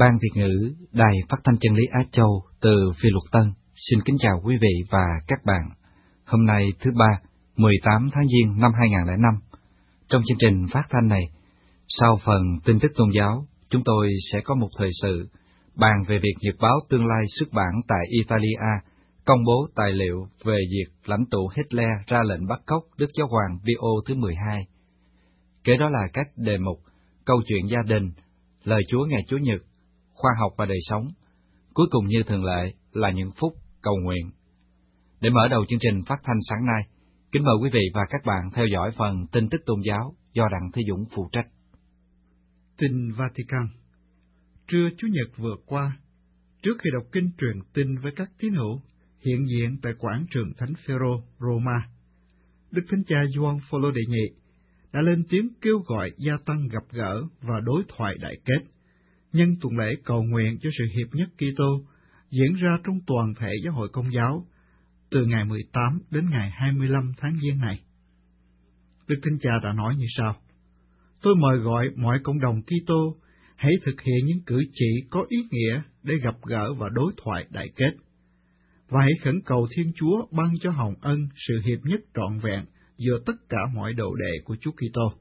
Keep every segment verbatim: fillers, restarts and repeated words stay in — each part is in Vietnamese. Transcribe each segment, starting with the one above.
Ban Việt ngữ Đài Phát thanh Chân lý Á Châu từ Phi Luật Tân xin kính chào quý vị và các bạn. Hôm nay thứ ba, mười tám tháng Giêng năm hai nghìn không trăm lẻ năm. Trong chương trình phát thanh này, sau phần tin tức tôn giáo, chúng tôi sẽ có một thời sự bàn về việc Nhật báo Tương lai xuất bản tại Italia công bố tài liệu về việc lãnh tụ Hitler ra lệnh bắt cóc Đức Giáo hoàng Pio thứ mười hai. Kế đó là các đề mục câu chuyện gia đình, lời Chúa ngày Chủ nhật, khoa học và đời sống. Cuối cùng như thường lệ là những phút cầu nguyện. Để mở đầu chương trình phát thanh sáng nay, kính mời quý vị và các bạn theo dõi phần tin tức tôn giáo do Đặng Thế Dũng phụ trách. Tin Vatican. Trưa Chủ nhật vừa qua, trước khi đọc kinh truyền tin với các tín hữu hiện diện tại quảng trường Thánh Phêrô, Roma, Đức Thánh Cha Gioan Phaolô đệ nhị đã lên tiếng kêu gọi gia tăng gặp gỡ và đối thoại đại kết, nhân tuần lễ cầu nguyện cho sự hiệp nhất Kitô diễn ra trong toàn thể giáo hội Công giáo từ ngày mười tám đến ngày hai mươi lăm tháng Giêng này. Đức Thánh Cha đã nói như sau: Tôi mời gọi mọi cộng đồng Kitô hãy thực hiện những cử chỉ có ý nghĩa để gặp gỡ và đối thoại đại kết, và hãy khẩn cầu Thiên Chúa ban cho hồng ân sự hiệp nhất trọn vẹn giữa tất cả mọi đồ đệ của Chúa Kitô.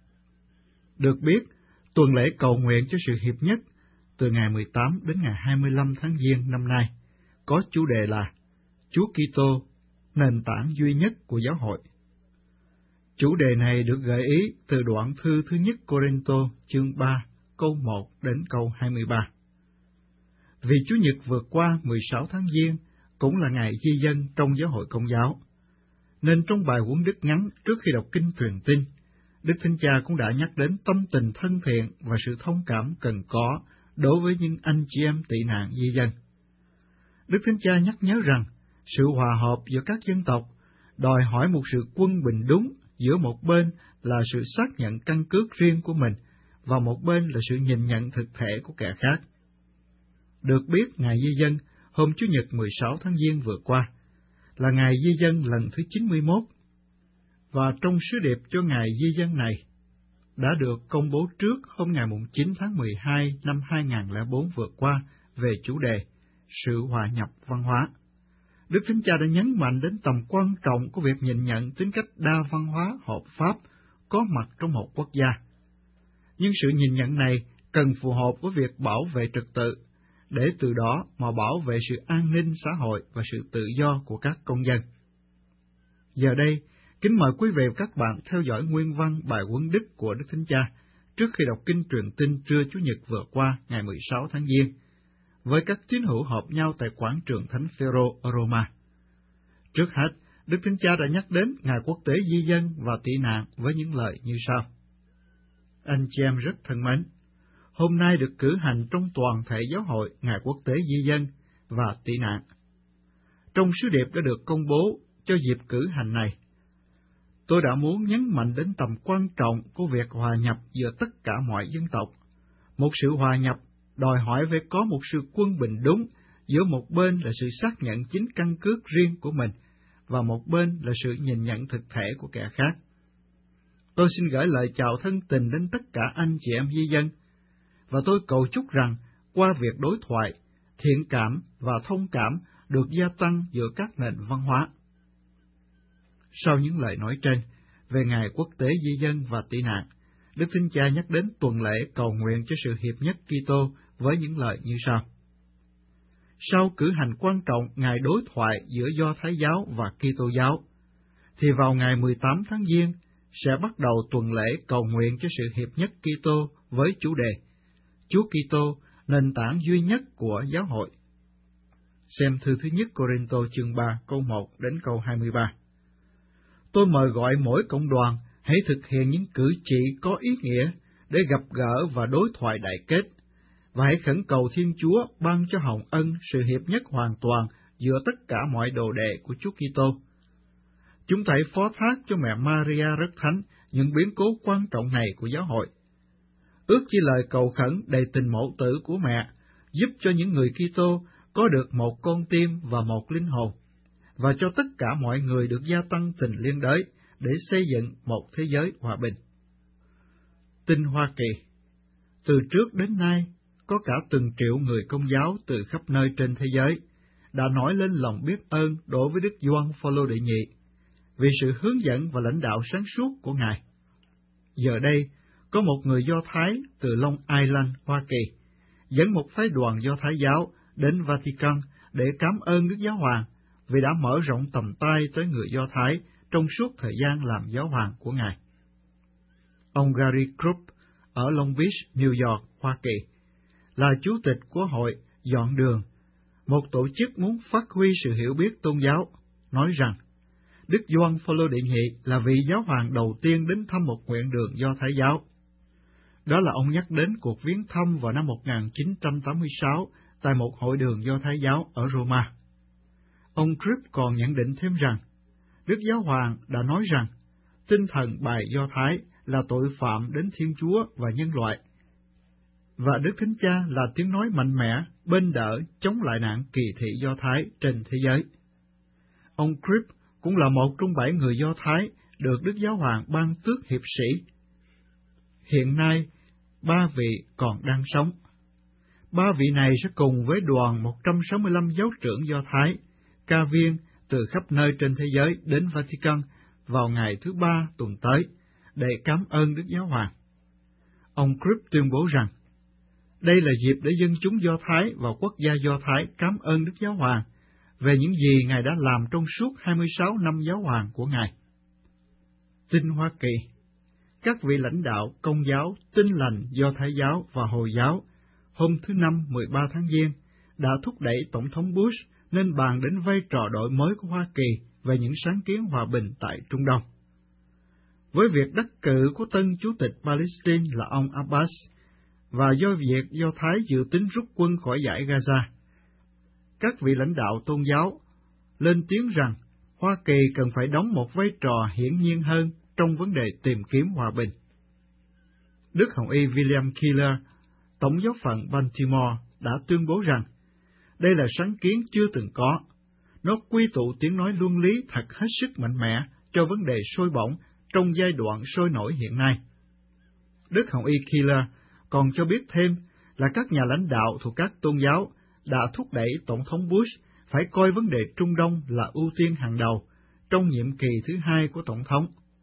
Được biết, tuần lễ cầu nguyện cho sự hiệp nhất từ ngày mười tám đến ngày hai mươi lăm tháng Giêng năm nay có chủ đề là Chúa Kitô, nền tảng duy nhất của giáo hội. Chủ đề này được gợi ý từ đoạn thư thứ nhất Cô-rinh-tô chương ba, câu một đến câu hai mươi ba. Vì Chủ nhật vừa qua mười sáu tháng Giêng cũng là ngày di dân trong giáo hội Công giáo, nên trong bài huấn đức ngắn trước khi đọc kinh truyền tin, Đức Thánh Cha cũng đã nhắc đến tâm tình thân thiện và sự thông cảm cần có đối với những anh chị em tị nạn di dân. Đức Thánh Cha nhắc nhớ rằng sự hòa hợp giữa các dân tộc đòi hỏi một sự quân bình đúng giữa một bên là sự xác nhận căn cước riêng của mình và một bên là sự nhìn nhận thực thể của kẻ khác. Được biết, ngày di dân hôm Chủ nhật mười sáu tháng Giêng vừa qua là ngày di dân lần thứ chín mươi mốt, và trong sứ điệp cho ngày di dân này đã được công bố trước hôm ngày chín tháng mười hai năm hai nghìn không trăm lẻ bốn vừa qua về chủ đề sự hòa nhập văn hóa. Đức Thánh Cha đã nhấn mạnh đến tầm quan trọng của việc nhìn nhận tính cách đa văn hóa hợp pháp có mặt trong một quốc gia. Nhưng sự nhìn nhận này cần phù hợp với việc bảo vệ trật tự, để từ đó mà bảo vệ sự an ninh xã hội và sự tự do của các công dân. Giờ đây, kính mời quý vị và các bạn theo dõi nguyên văn bài huấn đức của Đức Thánh Cha trước khi đọc kinh truyền tin trưa Chủ nhật vừa qua ngày mười sáu tháng Giêng, với các tín hữu họp nhau tại quảng trường Thánh Phêrô ở Roma. Trước hết, Đức Thánh Cha đã nhắc đến Ngày Quốc tế Di dân và Tị nạn với những lời như sau: Anh chị em rất thân mến, hôm nay được cử hành trong toàn thể giáo hội Ngày Quốc tế Di dân và Tị nạn. Trong sứ điệp đã được công bố cho dịp cử hành này, tôi đã muốn nhấn mạnh đến tầm quan trọng của việc hòa nhập giữa tất cả mọi dân tộc. Một sự hòa nhập đòi hỏi phải có một sự quân bình đúng giữa một bên là sự xác nhận chính căn cước riêng của mình và một bên là sự nhìn nhận thực thể của kẻ khác. Tôi xin gửi lời chào thân tình đến tất cả anh chị em di dân, và tôi cầu chúc rằng qua việc đối thoại, thiện cảm và thông cảm được gia tăng giữa các nền văn hóa. Sau những lời nói trên về Ngày Quốc tế Di dân và Tị nạn, Đức Thánh Cha nhắc đến tuần lễ cầu nguyện cho sự hiệp nhất Kitô với những lời như sau: Sau cử hành quan trọng ngày đối thoại giữa Do Thái giáo và Kitô giáo, thì vào ngày mười tám tháng Giêng sẽ bắt đầu tuần lễ cầu nguyện cho sự hiệp nhất Kitô với chủ đề Chúa Kitô, nền tảng duy nhất của giáo hội. Xem thư thứ nhất Cô-rinh-tô chương ba câu một đến câu hai mươi ba. Tôi mời gọi mỗi cộng đoàn hãy thực hiện những cử chỉ có ý nghĩa để gặp gỡ và đối thoại đại kết, và hãy khẩn cầu Thiên Chúa ban cho hồng ân sự hiệp nhất hoàn toàn giữa tất cả mọi đồ đệ của Chúa Kitô. Chúng ta hãy phó thác cho mẹ Maria rất thánh những biến cố quan trọng này của giáo hội. Ước chi lời cầu khẩn đầy tình mẫu tử của mẹ giúp cho những người Kitô có được một con tim và một linh hồn, và cho tất cả mọi người được gia tăng tình liên đới để xây dựng một thế giới hòa bình. Tin Hoa Kỳ. Từ trước đến nay, có cả từng triệu người Công giáo từ khắp nơi trên thế giới, đã nổi lên lòng biết ơn đối với Đức Gioan Phaolô đệ nhị vì sự hướng dẫn và lãnh đạo sáng suốt của Ngài. Giờ đây, có một người Do Thái từ Long Island, Hoa Kỳ, dẫn một phái đoàn Do Thái giáo đến Vatican để cảm ơn Đức Giáo Hoàng vì đã mở rộng tầm tay tới người Do Thái trong suốt thời gian làm giáo hoàng của Ngài. Ông Gary Krupp ở Long Beach, New York, Hoa Kỳ, là chủ tịch của hội Dọn Đường, một tổ chức muốn phát huy sự hiểu biết tôn giáo, nói rằng Đức Gioan Phaolô đệ nhị là vị giáo hoàng đầu tiên đến thăm một nguyện đường Do Thái giáo. Đó là ông nhắc đến cuộc viếng thăm vào năm một nghìn chín trăm tám mươi sáu tại một hội đường Do Thái giáo ở Roma. Ông Krupp còn nhận định thêm rằng, Đức Giáo Hoàng đã nói rằng, tinh thần bài Do Thái là tội phạm đến Thiên Chúa và nhân loại, và Đức Thánh Cha là tiếng nói mạnh mẽ, bên đỡ, chống lại nạn kỳ thị Do Thái trên thế giới. Ông Krupp cũng là một trong bảy người Do Thái được Đức Giáo Hoàng ban tước hiệp sĩ. Hiện nay, ba vị còn đang sống. Ba vị này sẽ cùng với đoàn một trăm sáu mươi lăm giáo trưởng Do Thái, ca viên từ khắp nơi trên thế giới đến Vatican vào ngày thứ ba tuần tới, để cảm ơn Đức Giáo Hoàng. Ông Krupp tuyên bố rằng, đây là dịp để dân chúng Do Thái và quốc gia Do Thái cảm ơn Đức Giáo Hoàng về những gì Ngài đã làm trong suốt hai mươi sáu năm giáo hoàng của Ngài. Tin Hoa Kỳ, các vị lãnh đạo Công giáo, Tin lành, Do Thái giáo và Hồi giáo hôm thứ Năm mười ba tháng Giêng đã thúc đẩy Tổng thống Bush nên bàn đến vai trò đổi mới của Hoa Kỳ về những sáng kiến hòa bình tại Trung Đông. Với việc đắc cử của tân Chủ tịch Palestine là ông Abbas, và do việc Do Thái dự tính rút quân khỏi dải Gaza, các vị lãnh đạo tôn giáo lên tiếng rằng Hoa Kỳ cần phải đóng một vai trò hiển nhiên hơn trong vấn đề tìm kiếm hòa bình. Đức Hồng Y William Keeler, Tổng giáo phận Baltimore, đã tuyên bố rằng đây là sáng kiến chưa từng có. Nó quy tụ tiếng nói luân lý thật hết sức mạnh mẽ cho vấn đề sôi bỏng trong giai đoạn sôi nổi hiện nay. Đức Hồng Y Keeler còn cho biết thêm là các nhà lãnh đạo thuộc các tôn giáo đã thúc đẩy Tổng thống Bush phải coi vấn đề Trung Đông là ưu tiên hàng đầu trong nhiệm kỳ thứ hai của Tổng thống.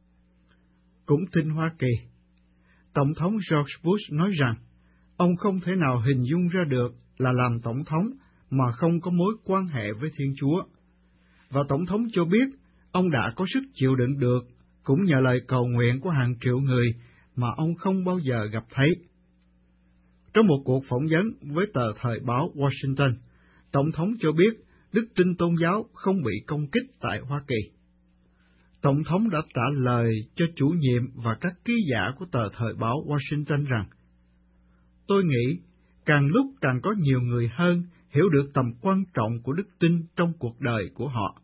Cũng tin Hoa Kỳ, Tổng thống George Bush nói rằng ông không thể nào hình dung ra được là làm Tổng thống mà không có mối quan hệ với Thiên Chúa. Và Tổng thống cho biết ông đã có sức chịu đựng được, cũng nhờ lời cầu nguyện của hàng triệu người mà ông không bao giờ gặp thấy. Trong một cuộc phỏng vấn với tờ thời báo Washington, Tổng thống cho biết đức tin tôn giáo không bị công kích tại Hoa Kỳ. Tổng thống đã trả lời cho chủ nhiệm và các ký giả của tờ thời báo Washington rằng, tôi nghĩ càng lúc càng có nhiều người hơn hiểu được tầm quan trọng của đức tin trong cuộc đời của họ.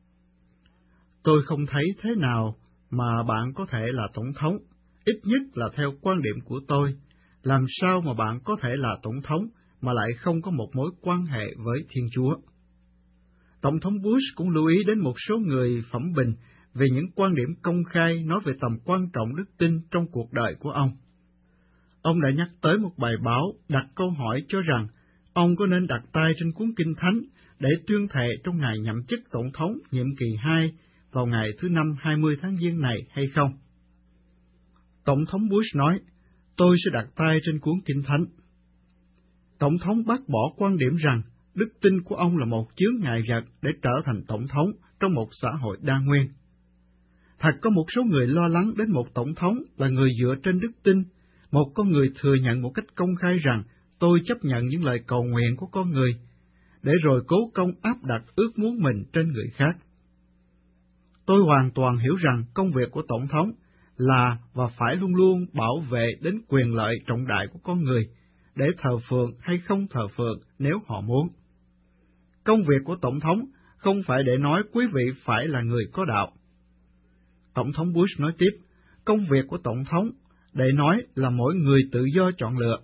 Tôi không thấy thế nào mà bạn có thể là tổng thống, ít nhất là theo quan điểm của tôi. Làm sao mà bạn có thể là tổng thống mà lại không có một mối quan hệ với Thiên Chúa? Tổng thống Bush cũng lưu ý đến một số người phẩm bình về những quan điểm công khai nói về tầm quan trọng đức tin trong cuộc đời của ông. Ông đã nhắc tới một bài báo đặt câu hỏi cho rằng ông có nên đặt tay trên cuốn Kinh Thánh để tuyên thệ trong ngày nhậm chức tổng thống nhiệm kỳ hai vào ngày thứ Năm hai mươi tháng Giêng này hay không. Tổng thống Bush nói, tôi sẽ đặt tay trên cuốn Kinh Thánh. Tổng thống bác bỏ quan điểm rằng đức tin của ông là một chướng ngại vật để trở thành tổng thống trong một xã hội đa nguyên. Thật có một số người lo lắng đến một tổng thống là người dựa trên đức tin, một con người thừa nhận một cách công khai rằng tôi chấp nhận những lời cầu nguyện của con người, để rồi cố công áp đặt ước muốn mình trên người khác. Tôi hoàn toàn hiểu rằng công việc của tổng thống là và phải luôn luôn bảo vệ đến quyền lợi trọng đại của con người, để thờ phượng hay không thờ phượng nếu họ muốn. Công việc của tổng thống không phải để nói quý vị phải là người có đạo. Tổng thống Bush nói tiếp, công việc của tổng thống để nói là mỗi người tự do chọn lựa,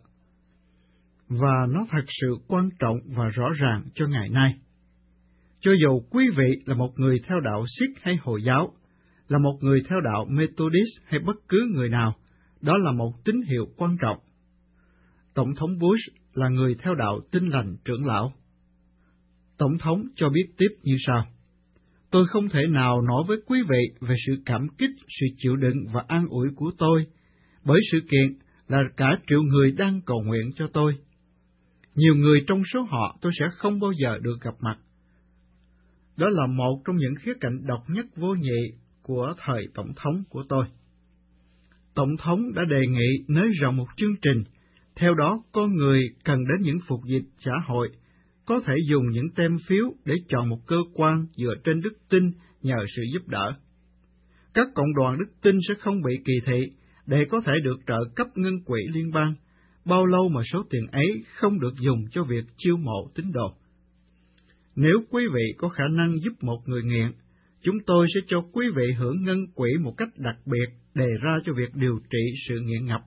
và nó thật sự quan trọng và rõ ràng cho ngày nay. Cho dù quý vị là một người theo đạo Sikh hay Hồi giáo, là một người theo đạo Methodist hay bất cứ người nào, đó là một tín hiệu quan trọng. Tổng thống Bush là người theo đạo Tin Lành trưởng lão. Tổng thống cho biết tiếp như sau: Tôi không thể nào nói với quý vị về sự cảm kích, sự chịu đựng và an ủi của tôi, bởi sự kiện là cả triệu người đang cầu nguyện cho tôi. Nhiều người trong số họ tôi sẽ không bao giờ được gặp mặt. Đó là một trong những khía cạnh độc nhất vô nhị của thời tổng thống của tôi. Tổng thống đã đề nghị nới rộng một chương trình, theo đó con người cần đến những phục dịch xã hội, có thể dùng những tem phiếu để chọn một cơ quan dựa trên đức tin nhờ sự giúp đỡ. Các cộng đoàn đức tin sẽ không bị kỳ thị để có thể được trợ cấp ngân quỹ liên bang, bao lâu mà số tiền ấy không được dùng cho việc chiêu mộ tín đồ. Nếu quý vị có khả năng giúp một người nghiện, chúng tôi sẽ cho quý vị hưởng ngân quỹ một cách đặc biệt đề ra cho việc điều trị sự nghiện ngập.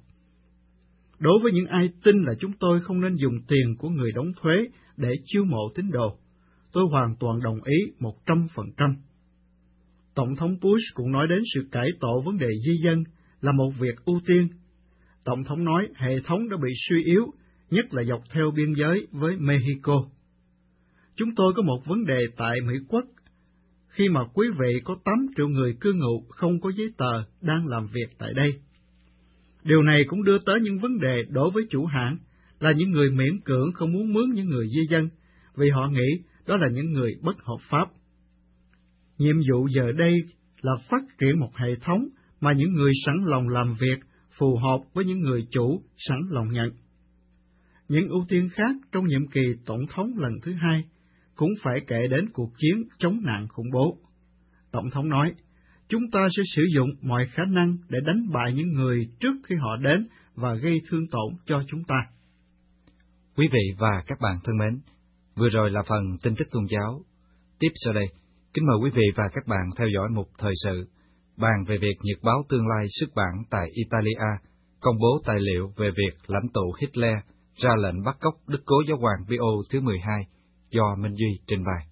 Đối với những ai tin là chúng tôi không nên dùng tiền của người đóng thuế để chiêu mộ tín đồ, tôi hoàn toàn đồng ý một trăm phần trăm. Tổng thống Bush cũng nói đến sự cải tổ vấn đề di dân là một việc ưu tiên. Tổng thống nói hệ thống đã bị suy yếu, nhất là dọc theo biên giới với Mexico. Chúng tôi có một vấn đề tại Mỹ Quốc, khi mà quý vị có tám triệu người cư ngụ không có giấy tờ đang làm việc tại đây. Điều này cũng đưa tới những vấn đề đối với chủ hãng, là những người miễn cưỡng không muốn mướn những người di dân, vì họ nghĩ đó là những người bất hợp pháp. Nhiệm vụ giờ đây là phát triển một hệ thống mà những người sẵn lòng làm việc phù hợp với những người chủ sẵn lòng nhận. Những ưu tiên khác trong nhiệm kỳ tổng thống lần thứ hai cũng phải kể đến cuộc chiến chống nạn khủng bố. Tổng thống nói, chúng ta sẽ sử dụng mọi khả năng để đánh bại những người trước khi họ đến và gây thương tổn cho chúng ta. Quý vị và các bạn thân mến, vừa rồi là phần tin tức tôn giáo. Tiếp sau đây, kính mời quý vị và các bạn theo dõi một thời sự bàn về việc Nhật báo Tương lai xuất bản tại Italia công bố tài liệu về việc lãnh tụ Hitler ra lệnh bắt cóc Đức Cố Giáo hoàng Pio thứ mười hai, do Minh Duy trình bày.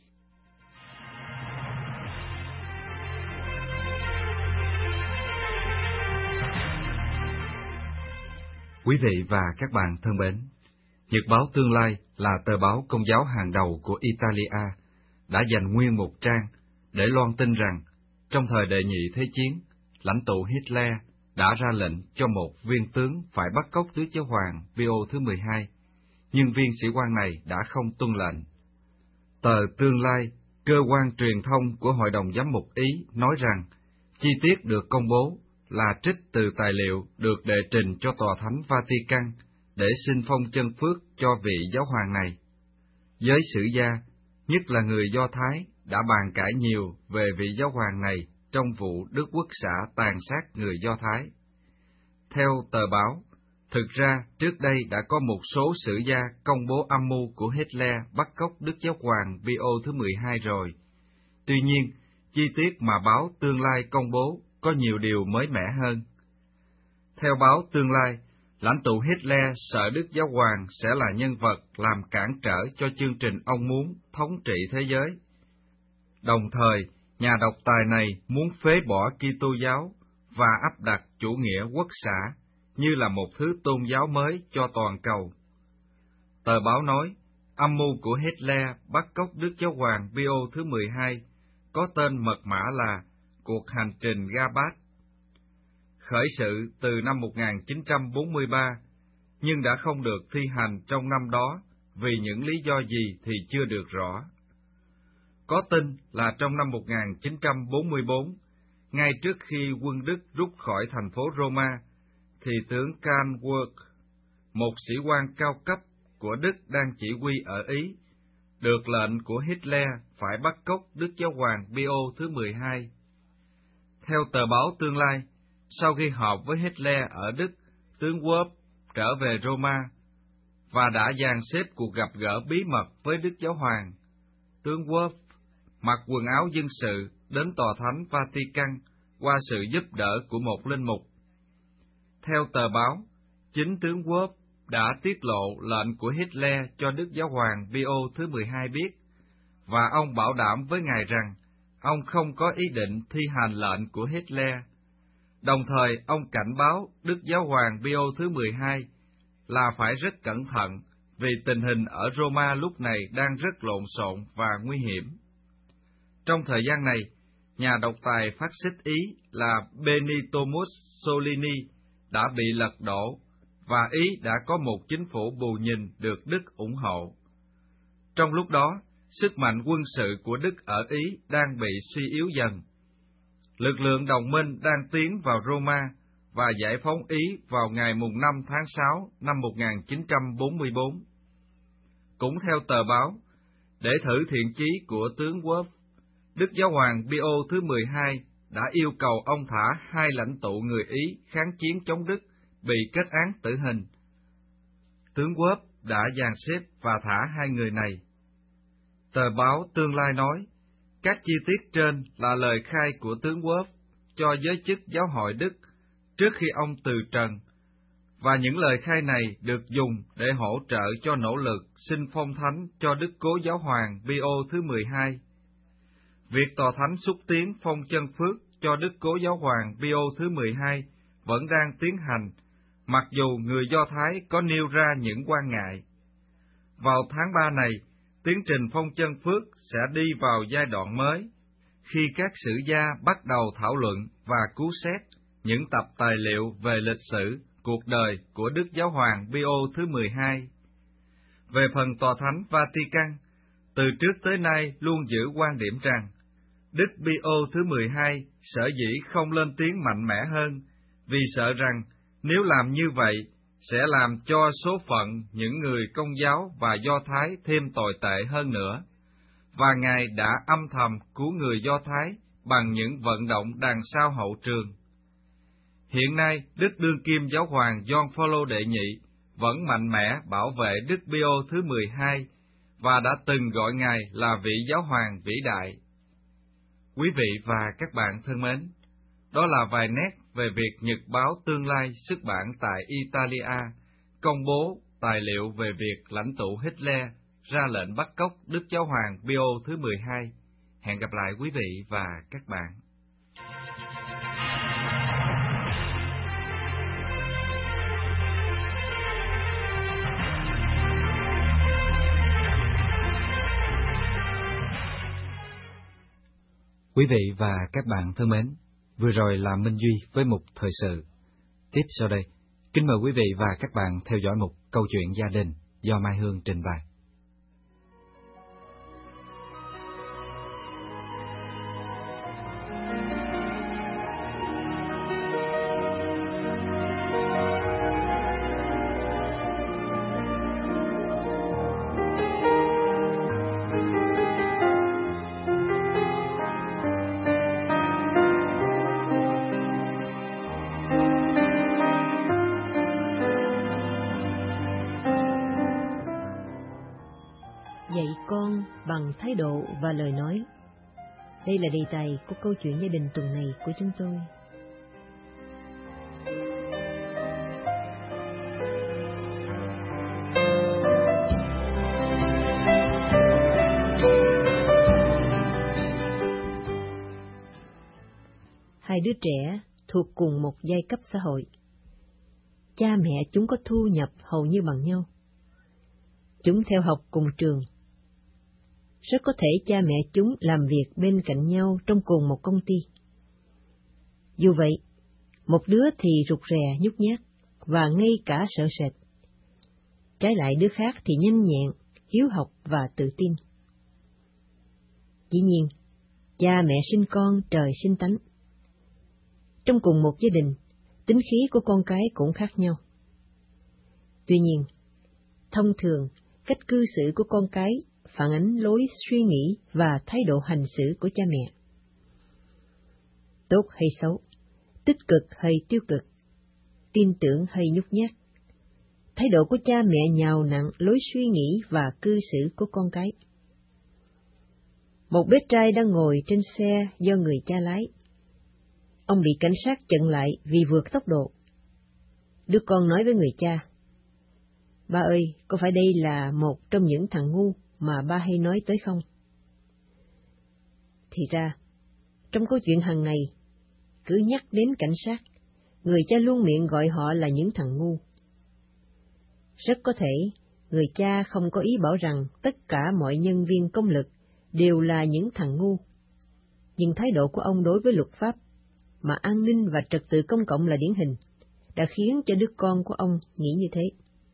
Quý vị và các bạn thân mến, Nhật báo Tương lai là tờ báo công giáo hàng đầu của Italia, đã dành nguyên một trang để loan tin rằng trong thời đệ nhị thế chiến, lãnh tụ Hitler đã ra lệnh cho một viên tướng phải bắt cóc Đức Giáo hoàng Pio thứ mười hai, nhưng viên sĩ quan này đã không tuân lệnh. Tờ Tương lai, cơ quan truyền thông của Hội đồng Giám mục Ý, nói rằng chi tiết được công bố là trích từ tài liệu được đệ trình cho Tòa Thánh Vatican để xin phong chân phước cho vị giáo hoàng này. Giới sử gia, nhất là người Do Thái, đã bàn cãi nhiều về vị giáo hoàng này trong vụ Đức Quốc xã tàn sát người Do Thái. Theo tờ báo, thực ra trước đây đã có một số sử gia công bố âm mưu của Hitler bắt cóc Đức Giáo hoàng Pio thứ mười hai rồi. Tuy nhiên, chi tiết mà báo Tương lai công bố có nhiều điều mới mẻ hơn. Theo báo Tương lai, lãnh tụ Hitler sợ Đức Giáo hoàng sẽ là nhân vật làm cản trở cho chương trình ông muốn thống trị thế giới. Đồng thời, nhà độc tài này muốn phế bỏ Kitô giáo và áp đặt chủ nghĩa quốc xã như là một thứ tôn giáo mới cho toàn cầu. Tờ báo nói, âm mưu của Hitler bắt cóc Đức Giáo hoàng Pio thứ mười hai có tên mật mã là Cuộc hành trình Gabat. Khởi sự từ năm một nghìn chín trăm bốn mươi ba, nhưng đã không được thi hành trong năm đó vì những lý do gì thì chưa được rõ. Có tin là trong năm một nghìn chín trăm bốn mươi bốn, ngay trước khi quân Đức rút khỏi thành phố Roma, thì tướng Karl Wolff, một sĩ quan cao cấp của Đức đang chỉ huy ở Ý, được lệnh của Hitler phải bắt cóc Đức Giáo hoàng Pio thứ mười hai. Theo tờ báo Tương lai, sau khi họp với Hitler ở Đức, tướng Wolff trở về Roma và đã dàn xếp cuộc gặp gỡ bí mật với Đức Giáo hoàng. Tướng Wolff mặc quần áo dân sự đến Tòa Thánh Vatican qua sự giúp đỡ của một linh mục. Theo tờ báo, chính tướng Wolff đã tiết lộ lệnh của Hitler cho Đức Giáo hoàng Pio thứ mười hai biết, và ông bảo đảm với ngài rằng ông không có ý định thi hành lệnh của Hitler. Đồng thời, ông cảnh báo Đức Giáo hoàng Pio thứ mười hai là phải rất cẩn thận, vì tình hình ở Roma lúc này đang rất lộn xộn và nguy hiểm. Trong thời gian này, nhà độc tài phát xít Ý là Benito Mussolini đã bị lật đổ, và Ý đã có một chính phủ bù nhìn được Đức ủng hộ. Trong lúc đó, sức mạnh quân sự của Đức ở Ý đang bị suy yếu dần. Lực lượng đồng minh đang tiến vào Roma và giải phóng Ý vào ngày mùng năm tháng sáu năm một nghìn chín trăm bốn mươi bốn. Cũng theo tờ báo, để thử thiện chí của tướng Wolf, Đức Giáo hoàng Pio thứ mười hai đã yêu cầu ông thả hai lãnh tụ người Ý kháng chiến chống Đức bị kết án tử hình. Tướng Wolf đã dàn xếp và thả hai người này. Tờ báo Tương lai nói, các chi tiết trên là lời khai của tướng Wolf cho giới chức giáo hội Đức trước khi ông từ trần, và những lời khai này được dùng để hỗ trợ cho nỗ lực xin phong thánh cho Đức Cố Giáo hoàng Pio thứ mười hai. Việc tòa thánh xúc tiến phong chân phước cho Đức Cố Giáo hoàng Pio thứ mười hai vẫn đang tiến hành, mặc dù người Do Thái có nêu ra những quan ngại. Vào tháng ba này, tiến trình phong chân phước sẽ đi vào giai đoạn mới, khi các sử gia bắt đầu thảo luận và cứu xét những tập tài liệu về lịch sử, cuộc đời của Đức Giáo hoàng Pio thứ mười hai. Về phần tòa thánh Vatican, từ trước tới nay luôn giữ quan điểm rằng Đức Pio thứ mười hai sở dĩ không lên tiếng mạnh mẽ hơn, vì sợ rằng nếu làm như vậy sẽ làm cho số phận những người Công giáo và Do Thái thêm tồi tệ hơn nữa, và Ngài đã âm thầm cứu người Do Thái bằng những vận động đằng sau hậu trường. Hiện nay, Đức Đương Kim Giáo hoàng Gioan Phaolô đệ nhị vẫn mạnh mẽ bảo vệ Đức Pio thứ mười hai và đã từng gọi Ngài là vị Giáo hoàng vĩ đại. Quý vị và các bạn thân mến, đó là vài nét về việc Nhật báo Tương lai xuất bản tại Italia công bố tài liệu về việc lãnh tụ Hitler ra lệnh bắt cóc Đức Giáo hoàng Pio thứ mười hai. Hẹn gặp lại quý vị và các bạn. Quý vị và các bạn thân mến, vừa rồi là Minh Duy với mục thời sự. Tiếp sau đây, kính mời quý vị và các bạn theo dõi mục câu chuyện gia đình do Mai Hương trình bày. Dạy con bằng thái độ và lời nói. Đây là đề tài của câu chuyện gia đình tuần này của chúng tôi. Hai đứa trẻ thuộc cùng một giai cấp xã hội. Cha mẹ chúng có thu nhập hầu như bằng nhau. Chúng theo học cùng trường. Rất có thể cha mẹ chúng làm việc bên cạnh nhau trong cùng một công ty. Dù vậy, một đứa thì rụt rè nhút nhát và ngay cả sợ sệt. Trái lại đứa khác thì nhanh nhẹn, hiếu học và tự tin. Dĩ nhiên, cha mẹ sinh con trời sinh tánh. Trong cùng một gia đình, tính khí của con cái cũng khác nhau. Tuy nhiên, thông thường, cách cư xử của con cái phản ánh lối suy nghĩ và thái độ hành xử của cha mẹ. Tốt hay xấu, tích cực hay tiêu cực, tin tưởng hay nhút nhát, thái độ của cha mẹ nhào nặng lối suy nghĩ và cư xử của con cái. Một bé trai đang ngồi trên xe do người cha lái. Ông bị cảnh sát chặn lại vì vượt tốc độ. Đứa con nói với người cha: "Ba ơi, có phải đây là một trong những thằng ngu mà ba hay nói tới không?" Thì ra, trong câu chuyện hàng ngày, cứ nhắc đến cảnh sát, người cha luôn miệng gọi họ là những thằng ngu. Rất có thể, người cha không có ý bảo rằng tất cả mọi nhân viên công lực đều là những thằng ngu. Nhưng thái độ của ông đối với luật pháp, mà an ninh và trật tự công cộng là điển hình, đã khiến cho đứa con của ông nghĩ như thế.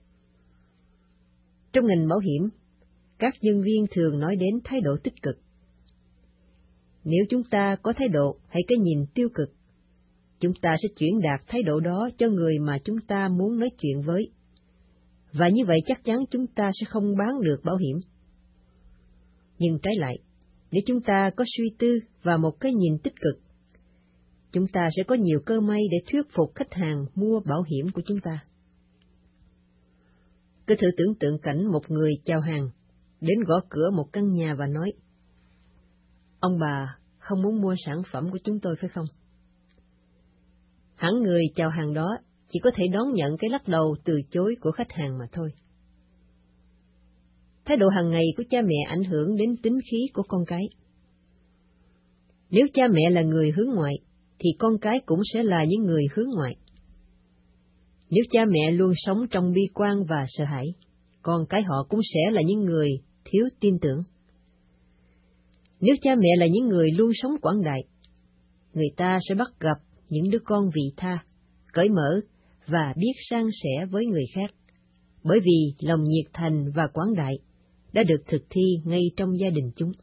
Trong ngành bảo hiểm, các nhân viên thường nói đến thái độ tích cực. Nếu chúng ta có thái độ hay cái nhìn tiêu cực, chúng ta sẽ chuyển đạt thái độ đó cho người mà chúng ta muốn nói chuyện với. Và như vậy chắc chắn chúng ta sẽ không bán được bảo hiểm. Nhưng trái lại, nếu chúng ta có suy tư và một cái nhìn tích cực, chúng ta sẽ có nhiều cơ may để thuyết phục khách hàng mua bảo hiểm của chúng ta. Cứ thử tưởng tượng cảnh một người chào hàng, đến gõ cửa một căn nhà và nói, ông bà không muốn mua sản phẩm của chúng tôi phải không? Hẳn người chào hàng đó chỉ có thể đón nhận cái lắc đầu từ chối của khách hàng mà thôi. Thái độ hàng ngày của cha mẹ ảnh hưởng đến tính khí của con cái. Nếu cha mẹ là người hướng ngoại, thì con cái cũng sẽ là những người hướng ngoại. Nếu cha mẹ luôn sống trong bi quan và sợ hãi, con cái họ cũng sẽ là những người thiếu tin tưởng. Nếu cha mẹ là những người luôn sống quảng đại, người ta sẽ bắt gặp những đứa con vị tha, cởi mở và biết san sẻ với người khác, bởi vì lòng nhiệt thành và quảng đại đã được thực thi ngay trong gia đình chúng.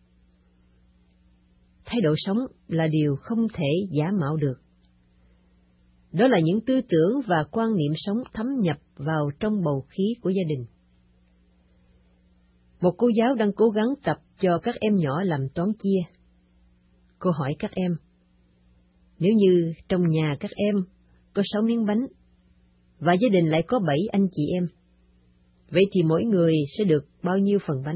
Thái độ sống là điều không thể giả mạo được. Đó là những tư tưởng và quan niệm sống thấm nhập vào trong bầu khí của gia đình. Một cô giáo đang cố gắng tập cho các em nhỏ làm toán chia. Cô hỏi các em, nếu như trong nhà các em có sáu miếng bánh, và gia đình lại có bảy anh chị em, vậy thì mỗi người sẽ được bao nhiêu phần bánh?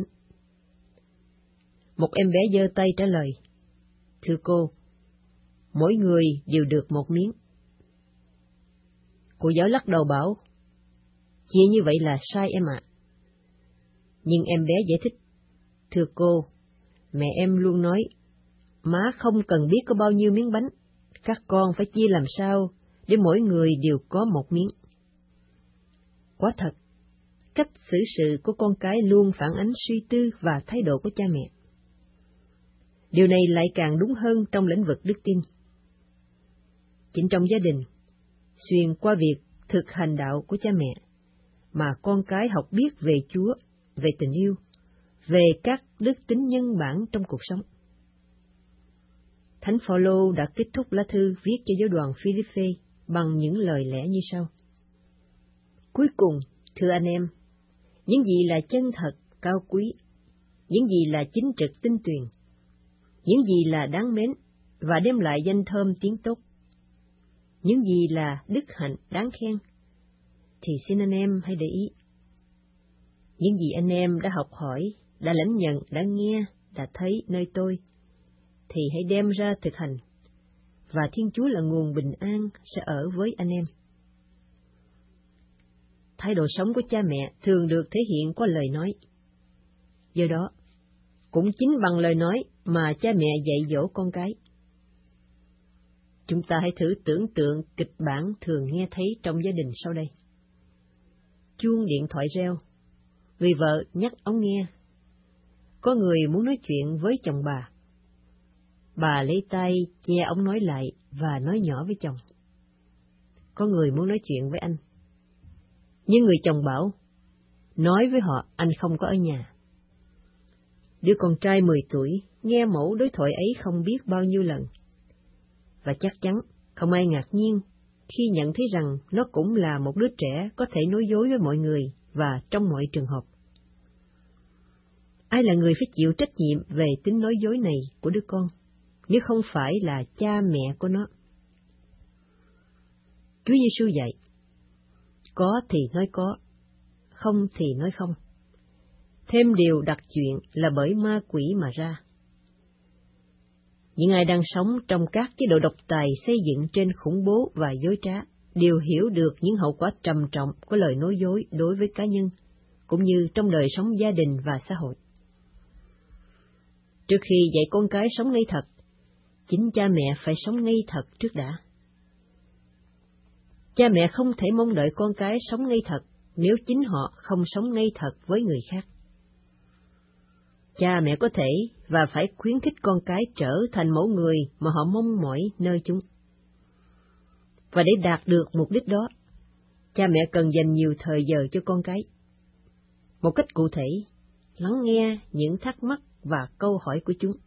Một em bé giơ tay trả lời, thưa cô, mỗi người đều được một miếng. Cô giáo lắc đầu bảo, chia như vậy là sai em ạ. Nhưng em bé giải thích, thưa cô, mẹ em luôn nói, má không cần biết có bao nhiêu miếng bánh, các con phải chia làm sao để mỗi người đều có một miếng. Quả thật, cách xử sự của con cái luôn phản ánh suy tư và thái độ của cha mẹ. Điều này lại càng đúng hơn trong lĩnh vực đức tin. Chính trong gia đình, xuyên qua việc thực hành đạo của cha mẹ, mà con cái học biết về Chúa, về tình yêu, về các đức tính nhân bản trong cuộc sống. Thánh Phaolô đã kết thúc lá thư viết cho giáo đoàn Philippe bằng những lời lẽ như sau. Cuối cùng, thưa anh em, những gì là chân thật, cao quý, những gì là chính trực tinh tuyền, những gì là đáng mến và đem lại danh thơm tiếng tốt, những gì là đức hạnh đáng khen, thì xin anh em hãy để ý. Những gì anh em đã học hỏi, đã lãnh nhận, đã nghe, đã thấy nơi tôi, thì hãy đem ra thực hành, và Thiên Chúa là nguồn bình an sẽ ở với anh em. Thái độ sống của cha mẹ thường được thể hiện qua lời nói. Do đó, cũng chính bằng lời nói mà cha mẹ dạy dỗ con cái. Chúng ta hãy thử tưởng tượng kịch bản thường nghe thấy trong gia đình sau đây. Chuông điện thoại reo, người vợ nhắc ống nghe. Có người muốn nói chuyện với chồng bà. Bà lấy tay che ống nói lại và nói nhỏ với chồng. Có người muốn nói chuyện với anh. Nhưng người chồng bảo, nói với họ anh không có ở nhà. Đứa con trai mười tuổi nghe mẫu đối thoại ấy không biết bao nhiêu lần. Và chắc chắn không ai ngạc nhiên khi nhận thấy rằng nó cũng là một đứa trẻ có thể nói dối với mọi người và trong mọi trường hợp. Ai là người phải chịu trách nhiệm về tính nói dối này của đứa con, nếu không phải là cha mẹ của nó? Chúa Giêsu dạy, có thì nói có, không thì nói không. Thêm điều đặc chuyện là bởi ma quỷ mà ra. Những ai đang sống trong các chế độ độc tài xây dựng trên khủng bố và dối trá đều hiểu được những hậu quả trầm trọng của lời nói dối đối với cá nhân, cũng như trong đời sống gia đình và xã hội. Trước khi dạy con cái sống ngay thật, chính cha mẹ phải sống ngay thật trước đã. Cha mẹ không thể mong đợi con cái sống ngay thật nếu chính họ không sống ngay thật với người khác. Cha mẹ có thể và phải khuyến khích con cái trở thành mẫu người mà họ mong mỏi nơi chúng. Và để đạt được mục đích đó, cha mẹ cần dành nhiều thời giờ cho con cái. Một cách cụ thể, lắng nghe những thắc mắc và câu hỏi của chúng.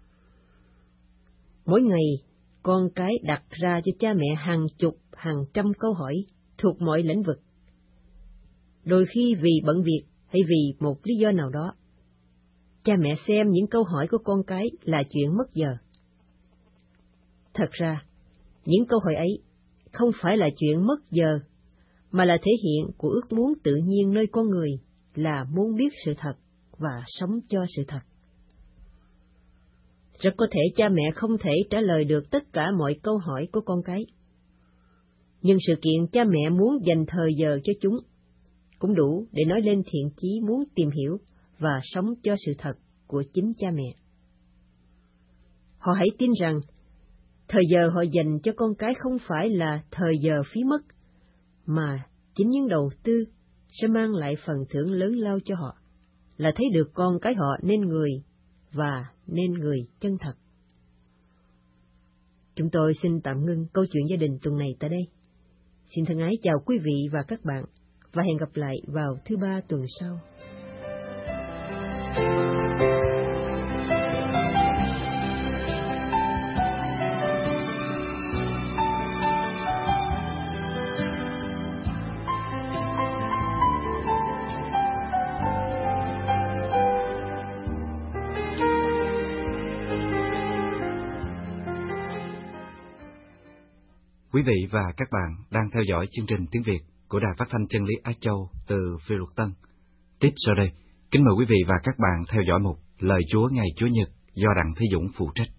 Mỗi ngày, con cái đặt ra cho cha mẹ hàng chục, hàng trăm câu hỏi thuộc mọi lĩnh vực. Đôi khi vì bận việc hay vì một lý do nào đó, cha mẹ xem những câu hỏi của con cái là chuyện mất giờ. Thật ra, những câu hỏi ấy không phải là chuyện mất giờ, mà là thể hiện của ước muốn tự nhiên nơi con người là muốn biết sự thật và sống cho sự thật. Rất có thể cha mẹ không thể trả lời được tất cả mọi câu hỏi của con cái. Nhưng sự kiện cha mẹ muốn dành thời giờ cho chúng cũng đủ để nói lên thiện chí muốn tìm hiểu và sống cho sự thật của chính cha mẹ. Họ hãy tin rằng thời giờ họ dành cho con cái không phải là thời giờ phí mất, mà chính những đầu tư sẽ mang lại phần thưởng lớn lao cho họ, là thấy được con cái họ nên người và nên người chân thật. Chúng tôi xin tạm ngưng câu chuyện gia đình tuần này tại đây. Xin thân ái chào quý vị và các bạn, và hẹn gặp lại vào thứ ba tuần sau. Quý vị và các bạn đang theo dõi chương trình tiếng Việt của Đài Phát thanh Chân lý Á Châu từ Phi Luật Tân. Tiếp sau đây, kính mời quý vị và các bạn theo dõi mục Lời Chúa ngày Chúa Nhật do Đặng Thế Dũng phụ trách.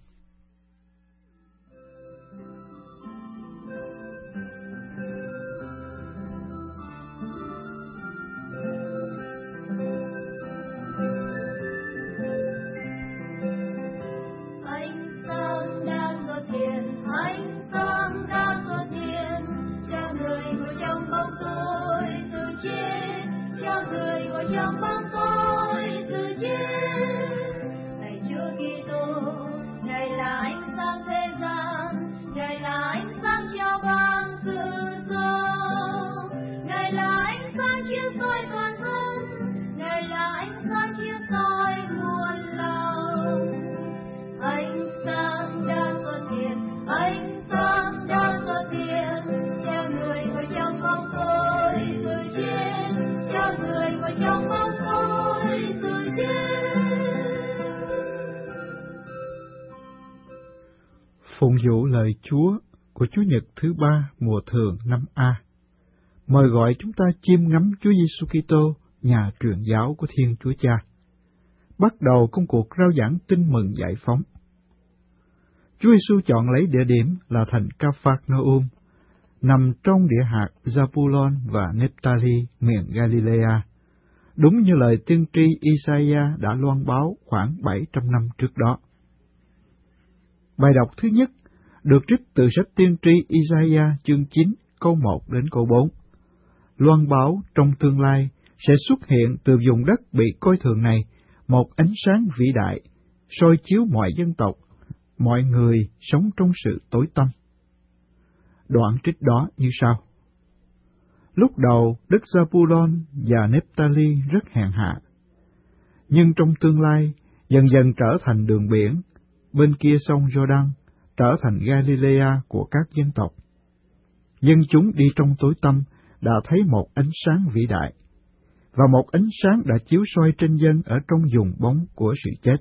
Phụng vụ lời Chúa của Chủ nhật thứ ba mùa thường năm A, mời gọi chúng ta chiêm ngắm Chúa Giêsu Kitô, nhà truyền giáo của Thiên Chúa Cha, bắt đầu công cuộc rao giảng tin mừng giải phóng. Chúa Giêsu chọn lấy địa điểm là thành Ca-phác-nơ-um, nằm trong địa hạt Zabulon và Nephtali, miền Galilea, đúng như lời tiên tri Isaiah đã loan báo khoảng bảy trăm năm trước đó. Bài đọc thứ nhất được trích từ sách tiên tri Isaiah chương chín câu một đến câu bốn. Loan báo trong tương lai sẽ xuất hiện từ vùng đất bị coi thường này một ánh sáng vĩ đại, soi chiếu mọi dân tộc, mọi người sống trong sự tối tăm. Đoạn trích đó như sau. Lúc đầu, đất Zabulon và Nephtali rất hèn hạ, nhưng trong tương lai dần dần trở thành đường biển, bên kia sông Jordan trở thành Galilea của các dân tộc. Dân chúng đi trong tối tăm đã thấy một ánh sáng vĩ đại, và một ánh sáng đã chiếu soi trên dân ở trong vùng bóng của sự chết.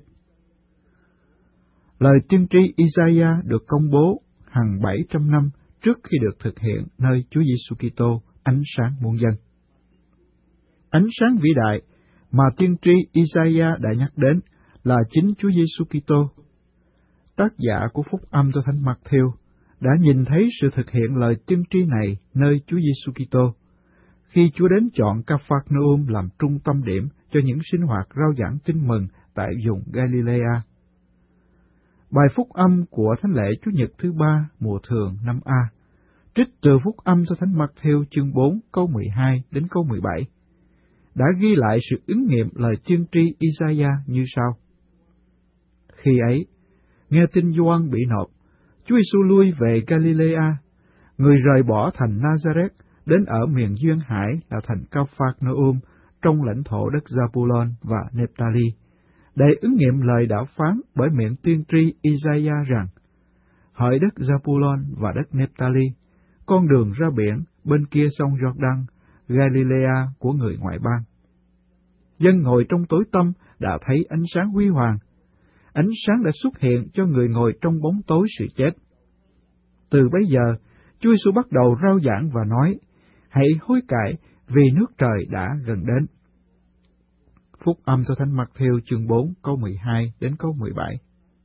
Lời tiên tri Isaiah được công bố hàng bảy trăm năm trước khi được thực hiện nơi Chúa Giêsu Kitô, ánh sáng muôn dân. Ánh sáng vĩ đại mà tiên tri Isaiah đã nhắc đến là chính Chúa Giêsu Kitô. Tác giả của phúc âm cho Thánh Mạc-thêu đã nhìn thấy sự thực hiện lời tiên tri này nơi Chúa Giêsu Kitô, khi Chúa đến chọn Ca-phác-nơ-um làm trung tâm điểm cho những sinh hoạt rao giảng tin mừng tại vùng Galilea. Bài phúc âm của thánh lễ Chủ nhật thứ ba mùa thường năm A Trích từ phúc âm theo Thánh Mаттêu chương bốn câu mười hai đến câu mười bảy đã ghi lại sự ứng nghiệm lời tiên tri Isaiah như sau. Khi ấy, nghe tin Gioan bị nộp, Chúa Giêsu lui về Galilea, người rời bỏ thành Nazareth đến ở miền duyên hải là thành Capernaum trong lãnh thổ đất Zabulon và Nephtali, để ứng nghiệm lời đã phán bởi miệng tiên tri Isaiah rằng: hỡi đất Zabulon và đất Nephtali, con đường ra biển bên kia sông Jordan, Galilea của người ngoại bang. Dân ngồi trong tối tăm đã thấy ánh sáng huy hoàng. Ánh sáng đã xuất hiện cho người ngồi trong bóng tối sự chết. Từ bấy giờ, Chúa Giêsu bắt đầu rao giảng và nói: hãy hối cải, vì nước trời đã gần đến. Phúc âm theo Thánh Mаттêu chương bốn câu mười hai đến câu mười bảy.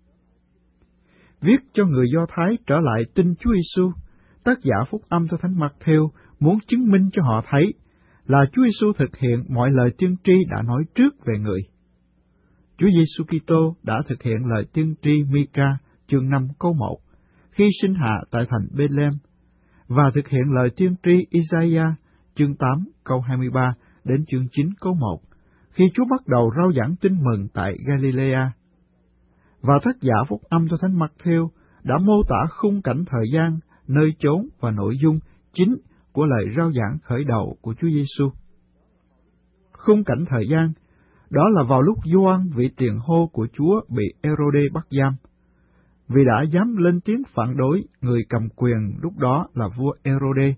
Viết cho người Do Thái trở lại tin Chúa Giêsu, tác giả Phúc âm theo Thánh Mаттêu muốn chứng minh cho họ thấy là Chúa Giêsu thực hiện mọi lời tiên tri đã nói trước về người. Chúa Giêsu Kitô đã thực hiện lời tiên tri Mi-ca chương năm câu một khi sinh hạ tại thành Bethlehem, và thực hiện lời tiên tri Isaiah chương tám câu hai mươi ba đến chương chín câu một khi Chúa bắt đầu rao giảng tin mừng tại Galilea. Và tác giả Phúc âm cho Thánh Mаттêu đã mô tả khung cảnh thời gian, nơi chốn và nội dung chính của lời rao giảng khởi đầu của Chúa Giêsu. Khung cảnh thời gian đó là vào lúc Gioan vị tiền hô của Chúa bị Ê-rô-đê bắt giam, vì đã dám lên tiếng phản đối người cầm quyền lúc đó là vua Ê-rô-đê.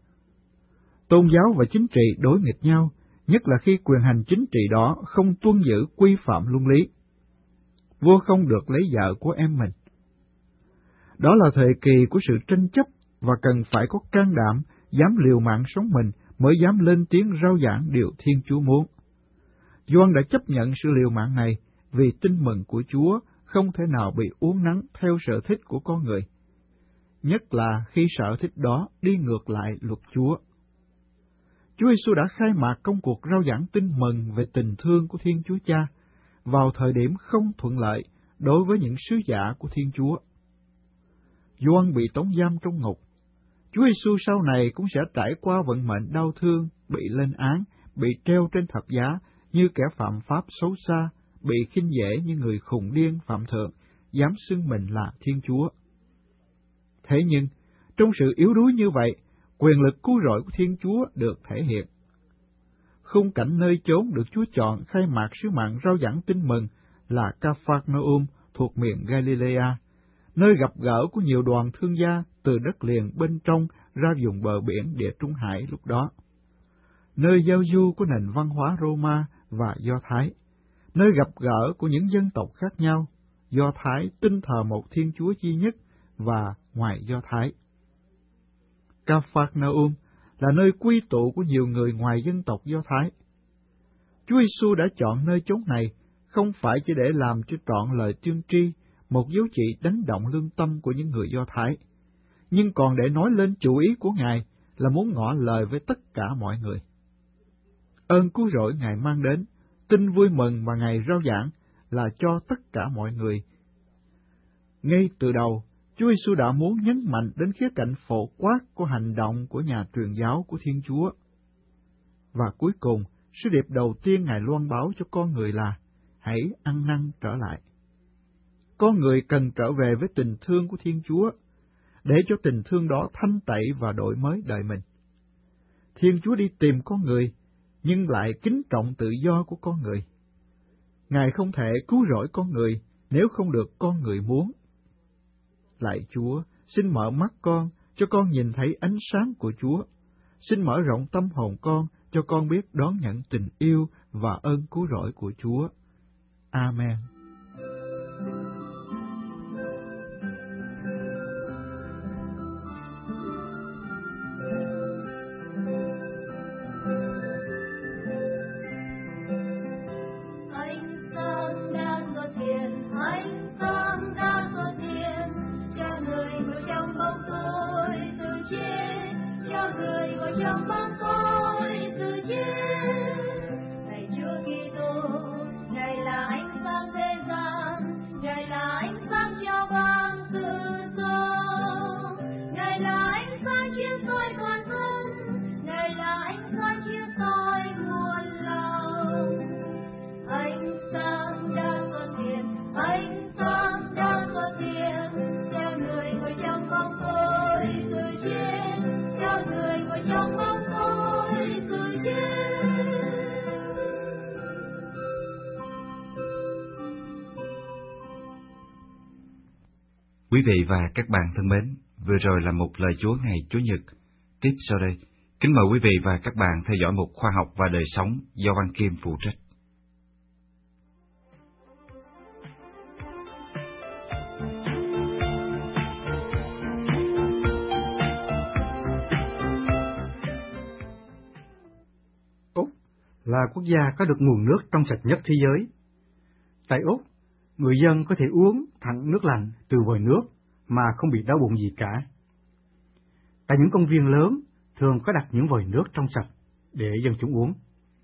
Tôn giáo và chính trị đối nghịch nhau, nhất là khi quyền hành chính trị đó không tuân giữ quy phạm luân lý. Vua không được lấy vợ của em mình. Đó là thời kỳ của sự tranh chấp và cần phải có can đảm, dám liều mạng sống mình mới dám lên tiếng rao giảng điều Thiên Chúa muốn. Gioan đã chấp nhận sự liều mạng này vì tin mừng của Chúa không thể nào bị uốn nắn theo sở thích của con người, nhất là khi sở thích đó đi ngược lại luật Chúa. Chúa Giêsu đã khai mạc công cuộc rao giảng tin mừng về tình thương của Thiên Chúa Cha vào thời điểm không thuận lợi đối với những sứ giả của Thiên Chúa. Gioan bị tống giam trong ngục. Chúa Giêsu sau này cũng sẽ trải qua vận mệnh đau thương, bị lên án, bị treo trên thập giá như kẻ phạm pháp xấu xa, bị khinh dễ như người khùng điên phạm thượng, dám xưng mình là Thiên Chúa. Thế nhưng, trong sự yếu đuối như vậy, quyền lực cứu rỗi của Thiên Chúa được thể hiện. Khung cảnh nơi chốn được Chúa chọn khai mạc sứ mạng rao giảng tin mừng là Capernaum thuộc miền Galilea, nơi gặp gỡ của nhiều đoàn thương gia từ đất liền bên trong ra vùng bờ biển Địa Trung Hải lúc đó, nơi giao du của nền văn hóa Roma và Do Thái, nơi gặp gỡ của những dân tộc khác nhau, Do Thái tin thờ một Thiên Chúa duy nhất và ngoài Do Thái. Capernaum là nơi quy tụ của nhiều người ngoài dân tộc Do Thái. Chúa Giêsu đã chọn nơi chốn này không phải chỉ để làm cho trọn lời tiên tri, một dấu chỉ đánh động lương tâm của những người Do Thái, nhưng còn để nói lên chủ ý của Ngài là muốn ngỏ lời với tất cả mọi người. Ơn cứu rỗi Ngài mang đến, tin vui mừng mà Ngài rao giảng là cho tất cả mọi người. Ngay từ đầu, Chúa Giêsu đã muốn nhấn mạnh đến khía cạnh phổ quát của hành động của nhà truyền giáo của Thiên Chúa. Và cuối cùng, sứ điệp đầu tiên Ngài loan báo cho con người là: hãy ăn năn trở lại. Con người cần trở về với tình thương của Thiên Chúa, để cho tình thương đó thanh tẩy và đổi mới đời mình. Thiên Chúa đi tìm con người, nhưng lại kính trọng tự do của con người. Ngài không thể cứu rỗi con người nếu không được con người muốn. Lạy Chúa, xin mở mắt con, cho con nhìn thấy ánh sáng của Chúa. Xin mở rộng tâm hồn con, cho con biết đón nhận tình yêu và ơn cứu rỗi của Chúa. Amen. Trong bóng tối từ chết, này Chúa Kitô, Ngài là ánh sáng thế Quý vị và các bạn thân mến, vừa rồi là một lời Chúa ngày Chủ nhật. Tiếp sau đây, kính mời quý vị và các bạn theo dõi một khoa học và đời sống do Văn Kim phụ trách. Úc là quốc gia có được nguồn nước trong sạch nhất thế giới. Tại Úc, người dân có thể uống thẳng nước lạnh từ vòi nước mà không bị đau bụng gì cả. Tại những công viên lớn thường có đặt những vòi nước trong sạch để dân chúng uống.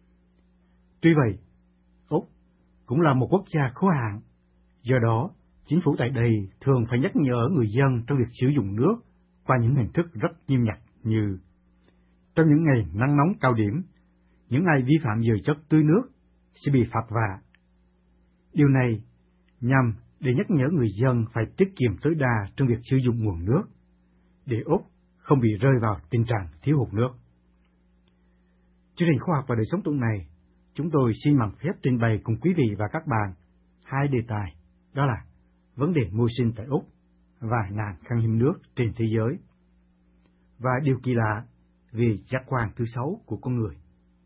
Tuy vậy, Úc cũng là một quốc gia khô hạn, do đó chính phủ tại đây thường phải nhắc nhở người dân trong việc sử dụng nước qua những hình thức rất nghiêm ngặt như trong những ngày nắng nóng cao điểm, những ai vi phạm giờ giấc tưới nước sẽ bị phạt vạ. Điều này nhằm để nhắc nhở người dân phải tiết kiệm tối đa trong việc sử dụng nguồn nước, để Úc không bị rơi vào tình trạng thiếu hụt nước. Chương trình khoa học và đời sống tuần này, chúng tôi xin bằng phép trình bày cùng quý vị và các bạn hai đề tài, đó là vấn đề mưu sinh tại Úc và nạn khan hiếm nước trên thế giới, và điều kỳ lạ về giác quan thứ sáu của con người.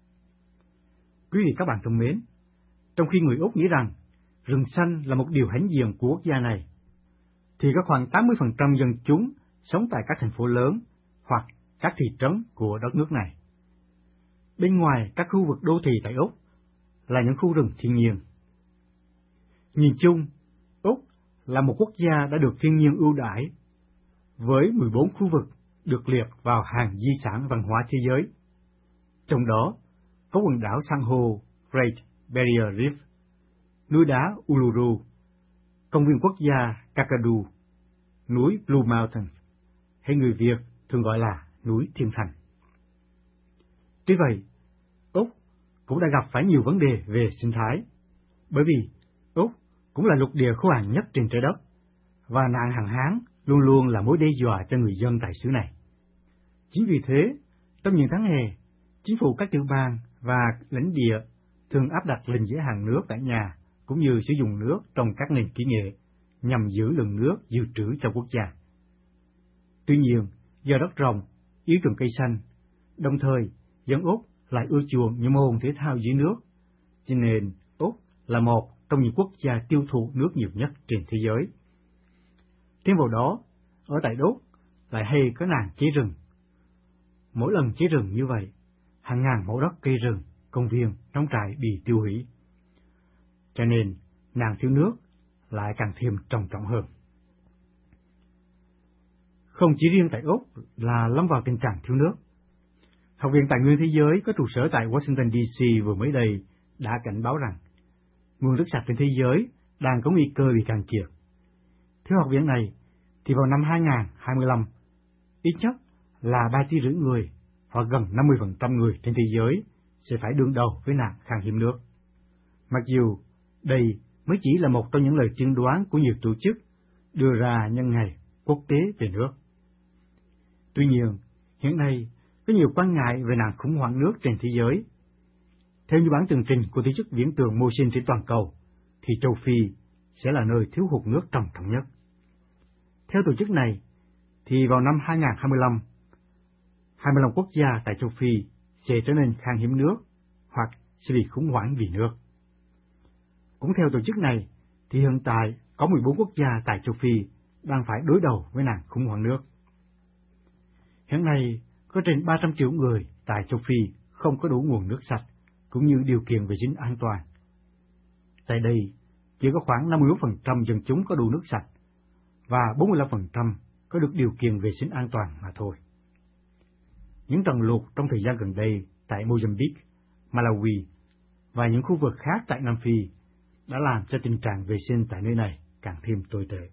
Quý vị các bạn thân mến, trong khi người Úc nghĩ rằng rừng xanh là một điều hãnh diện của quốc gia này, thì có khoảng tám mươi phần trăm dân chúng sống tại các thành phố lớn hoặc các thị trấn của đất nước này. Bên ngoài các khu vực đô thị tại Úc là những khu rừng thiên nhiên. Nhìn chung, Úc là một quốc gia đã được thiên nhiên ưu đãi, với mười bốn khu vực được liệt vào hàng di sản văn hóa thế giới. Trong đó có quần đảo san hô Great Barrier Reef, núi đá Uluru, công viên quốc gia Kakadu, núi Blue Mountains, hay người Việt thường gọi là núi Thiên Thành. Tuy vậy, Úc cũng đã gặp phải nhiều vấn đề về sinh thái, bởi vì Úc cũng là lục địa khô hạn nhất trên trái đất, và nạn hạn hán luôn luôn là mối đe dọa cho người dân tại xứ này. Chính vì thế, trong những tháng hè, chính phủ các tiểu bang và lãnh địa thường áp đặt lệnh giới hạn nước tại nhà, cũng như sử dụng nước trong các nền kỹ nghệ, nhằm giữ lượng nước dự trữ cho quốc gia. Tuy nhiên, do đất rộng, yếu trồng cây xanh, đồng thời dân Úc lại ưa chuộng những môn thể thao dưới nước, cho nên Úc là một trong những quốc gia tiêu thụ nước nhiều nhất trên thế giới. Thêm vào đó, ở tại Úc lại hay có nạn cháy rừng. Mỗi lần cháy rừng như vậy, hàng ngàn mẫu đất cây rừng, công viên, nông trại bị tiêu hủy. Cho nên, nạn thiếu nước lại càng thêm trầm trọng hơn. Không chỉ riêng tại Úc là lâm vào tình trạng thiếu nước. Học viện Tài nguyên Thế giới có trụ sở tại Washington D C vừa mới đây đã cảnh báo rằng nguồn nước sạch trên thế giới đang có nguy cơ bị cạn kiệt. Theo học viện này, thì vào năm hai nghìn không trăm hai mươi lăm, ít nhất là ba tỷ rưỡi người, hoặc gần năm mươi phần trăm người trên thế giới, sẽ phải đương đầu với nạn khan hiếm nước. Mặc dù đây mới chỉ là một trong những lời tiên đoán của nhiều tổ chức đưa ra nhân ngày quốc tế về nước. Tuy nhiên, hiện nay có nhiều quan ngại về nạn khủng hoảng nước trên thế giới. Theo như bản tường trình của tổ chức viễn tường mưu sinh trên toàn cầu, thì châu Phi sẽ là nơi thiếu hụt nước trầm trọng nhất. Theo tổ chức này, thì vào năm hai nghìn không trăm hai mươi lăm, hai mươi lăm quốc gia tại châu Phi sẽ trở nên khan hiếm nước hoặc sẽ bị khủng hoảng vì nước. Cũng theo tổ chức này, thì hiện tại có mười bốn quốc gia tại châu Phi đang phải đối đầu với nạn khủng hoảng nước. Hiện nay, có trên ba trăm triệu người tại châu Phi không có đủ nguồn nước sạch, cũng như điều kiện vệ sinh an toàn. Tại đây, chỉ có khoảng năm mươi mốt phần trăm dân chúng có đủ nước sạch, và bốn mươi lăm phần trăm có được điều kiện vệ sinh an toàn mà thôi. Những trận lụt trong thời gian gần đây tại Mozambique, Malawi và những khu vực khác tại Nam Phi đã làm cho tình trạng vệ sinh tại nơi này càng thêm tồi tệ.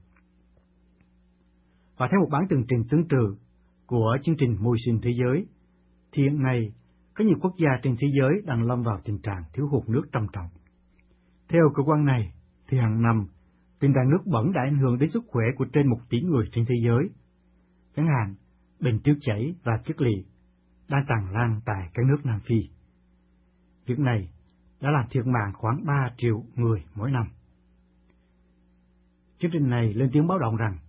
Và theo một bản tường trình tương tự của chương trình môi sinh thế giới, thì hiện nay có nhiều quốc gia trên thế giới đang lâm vào tình trạng thiếu hụt nước trầm trọng. Theo cơ quan này, thì hàng năm tình trạng nước bẩn đã ảnh hưởng đến sức khỏe của trên một tỷ người trên thế giới. Chẳng hạn, bệnh tiêu chảy và kiết lỵ đang tràn lan tại các nước Nam Phi. Việc này đã làm thiệt mạng khoảng ba triệu người mỗi năm. Chương trình này lên tiếng báo động rằng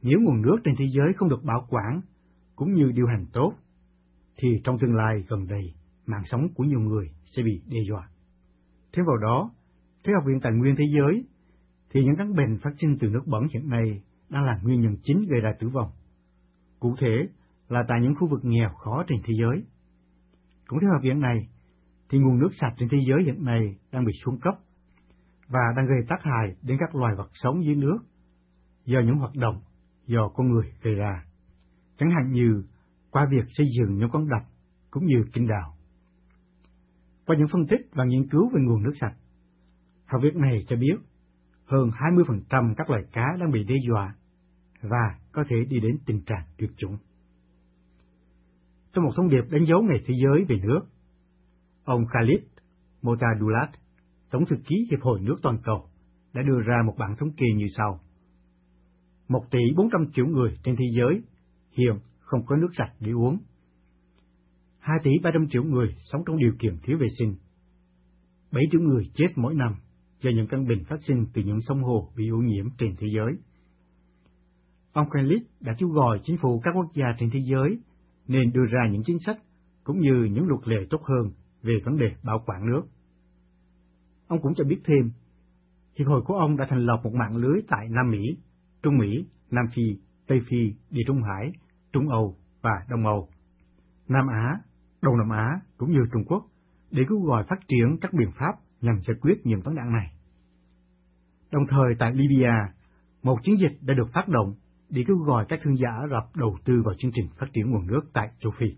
nếu nguồn nước trên thế giới không được bảo quản cũng như điều hành tốt, thì trong tương lai gần đây, mạng sống của nhiều người sẽ bị đe dọa. Thêm vào đó, theo Học viện Tài nguyên Thế giới, thì những căn bệnh phát sinh từ nước bẩn hiện nay đang là nguyên nhân chính gây ra tử vong. Cụ thể là tại những khu vực nghèo khó trên thế giới. Cũng theo học viện này, thì nguồn nước sạch trên thế giới hiện nay đang bị xuống cấp và đang gây tác hại đến các loài vật sống dưới nước do những hoạt động do con người gây ra, chẳng hạn như qua việc xây dựng những con đập cũng như kênh đào. Qua những phân tích và nghiên cứu về nguồn nước sạch, học viện này cho biết hơn hai mươi phần trăm các loài cá đang bị đe dọa và có thể đi đến tình trạng tuyệt chủng. Trong một thông điệp đánh dấu Ngày Thế giới về nước, ông Khalid Motadulat, Tổng thư ký Hiệp hội Nước Toàn cầu, đã đưa ra một bảng thống kê như sau. Một tỷ bốn trăm triệu người trên thế giới hiện không có nước sạch để uống. Hai tỷ ba trăm triệu người sống trong điều kiện thiếu vệ sinh. Bảy triệu người chết mỗi năm do những căn bệnh phát sinh từ những sông hồ bị ô nhiễm trên thế giới. Ông Khalid đã kêu gọi chính phủ các quốc gia trên thế giới nên đưa ra những chính sách cũng như những luật lệ tốt hơn về vấn đề bảo quản nước. Ông cũng cho biết thêm, hiệp hội của ông đã thành lập một mạng lưới tại Nam Mỹ, Trung Mỹ, Nam Phi, Tây Phi, Địa Trung Hải, Trung Âu và Đông Âu, Nam Á, Đông Nam Á cũng như Trung Quốc để kêu gọi phát triển các biện pháp nhằm giải quyết những vấn nạn này. Đồng thời tại Libya, một chiến dịch đã được phát động để kêu gọi các thương gia Ả Rập đầu tư vào chương trình phát triển nguồn nước tại châu Phi.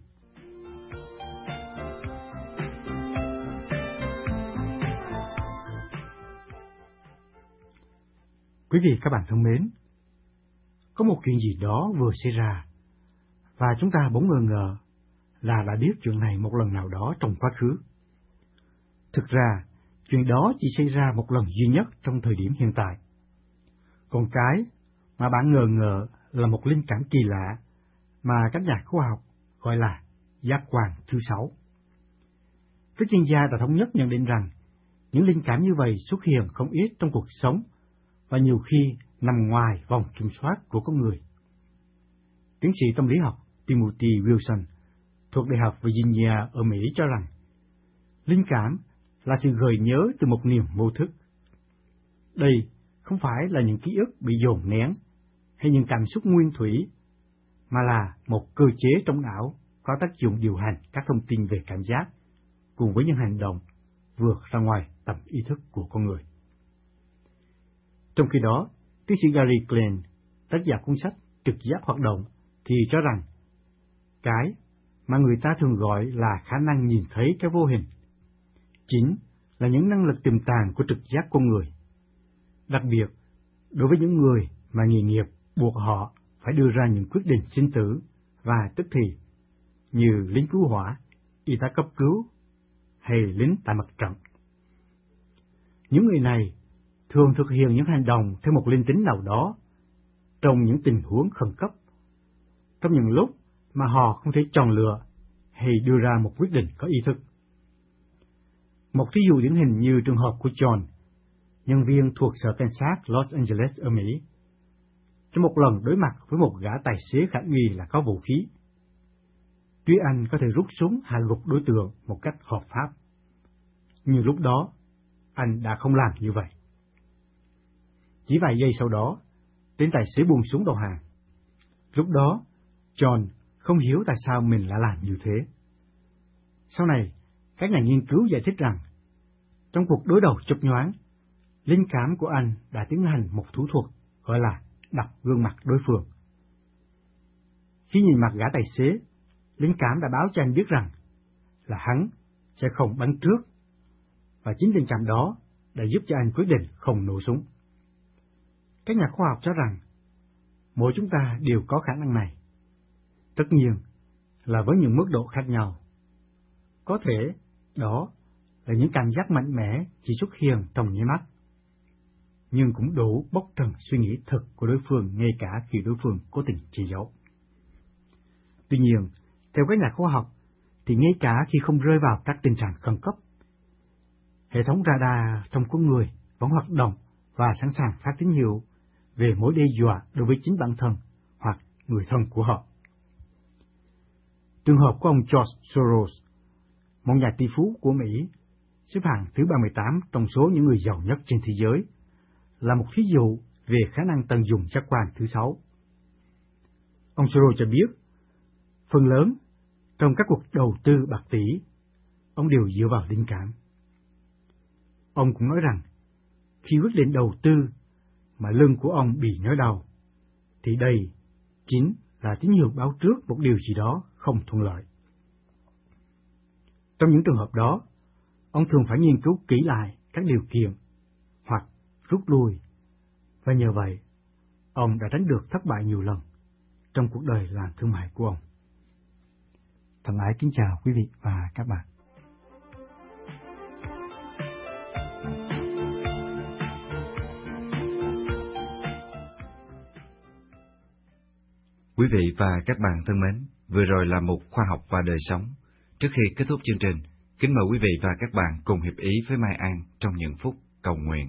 Quý vị các bạn thân mến, có một chuyện gì đó vừa xảy ra, và chúng ta bỗng ngờ ngờ là đã biết chuyện này một lần nào đó trong quá khứ. Thực ra, chuyện đó chỉ xảy ra một lần duy nhất trong thời điểm hiện tại. Còn cái mà bạn ngờ ngờ là một linh cảm kỳ lạ mà các nhà khoa học gọi là giác quan thứ sáu. Các chuyên gia đã thống nhất nhận định rằng những linh cảm như vậy xuất hiện không ít trong cuộc sống và nhiều khi nằm ngoài vòng kiểm soát của con người. Tiến sĩ tâm lý học Timothy Wilson thuộc Đại học Virginia ở Mỹ cho rằng linh cảm là sự gợi nhớ từ một niềm vô thức. Đây không phải là những ký ức bị dồn nén hay những cảm xúc nguyên thủy, mà là một cơ chế trong não có tác dụng điều hành các thông tin về cảm giác cùng với những hành động vượt ra ngoài tầm ý thức của con người. Trong khi đó, tiến sĩ Gary Klein, tác giả cuốn sách Trực giác hoạt động, thì cho rằng cái mà người ta thường gọi là khả năng nhìn thấy cái vô hình chính là những năng lực tiềm tàng của trực giác con người. Đặc biệt, đối với những người mà nghề nghiệp buộc họ phải đưa ra những quyết định sinh tử và tức thì, như lính cứu hỏa, y tá cấp cứu hay lính tại mặt trận. Những người này thường thực hiện những hành động theo một linh tính nào đó trong những tình huống khẩn cấp, trong những lúc mà họ không thể chọn lựa hay đưa ra một quyết định có ý thức. Một ví dụ điển hình như trường hợp của John, nhân viên thuộc sở cảnh sát Los Angeles ở Mỹ. Trong một lần đối mặt với một gã tài xế khả nghi là có vũ khí, tuy anh có thể rút súng hạ gục đối tượng một cách hợp pháp, nhưng lúc đó anh đã không làm như vậy. Chỉ vài giây sau đó, tên tài xế buông súng đầu hàng. Lúc đó, John không hiểu tại sao mình lại làm như thế. Sau này, các nhà nghiên cứu giải thích rằng, trong cuộc đối đầu chớp nhoáng, linh cảm của anh đã tiến hành một thủ thuật gọi là đọc gương mặt đối phương. Khi nhìn mặt gã tài xế, linh cảm đã báo cho anh biết rằng là hắn sẽ không bắn trước, và chính linh cảm đó đã giúp cho anh quyết định không nổ súng. Các nhà khoa học cho rằng mỗi chúng ta đều có khả năng này. Tất nhiên là với những mức độ khác nhau. Có thể đó là những cảm giác mạnh mẽ chỉ xuất hiện trong nháy mắt, nhưng cũng đủ bóc trần suy nghĩ thực của đối phương ngay cả khi đối phương cố tình che giấu. Tuy nhiên, theo các nhà khoa học, thì ngay cả khi không rơi vào các tình trạng khẩn cấp, hệ thống radar trong con người vẫn hoạt động và sẵn sàng phát tín hiệu về mối đe dọa đối với chính bản thân người thân của họ. Trường hợp của ông George Soros, một nhà tỷ phú của Mỹ, xếp hạng thứ ba mươi tám trong số những người giàu nhất trên thế giới, là một thí dụ về khả năng tận dụng giác quan thứ sáu. Ông Soros cho biết, phần lớn trong các cuộc đầu tư bạc tỷ, ông đều dựa vào linh cảm. Ông cũng nói rằng, khi quyết định đầu tư mà lưng của ông bị nhói đau, thì đây chính là tín hiệu báo trước một điều gì đó không thuận lợi. Trong những trường hợp đó, ông thường phải nghiên cứu kỹ lại các điều kiện hoặc rút lui, và nhờ vậy, ông đã tránh được thất bại nhiều lần trong cuộc đời làm thương mại của ông. Thân ái kính chào quý vị và các bạn. Quý vị và các bạn thân mến, vừa rồi là một khoa học và đời sống. Trước khi kết thúc chương trình, kính mời quý vị và các bạn cùng hiệp ý với Mai An trong những phút cầu nguyện.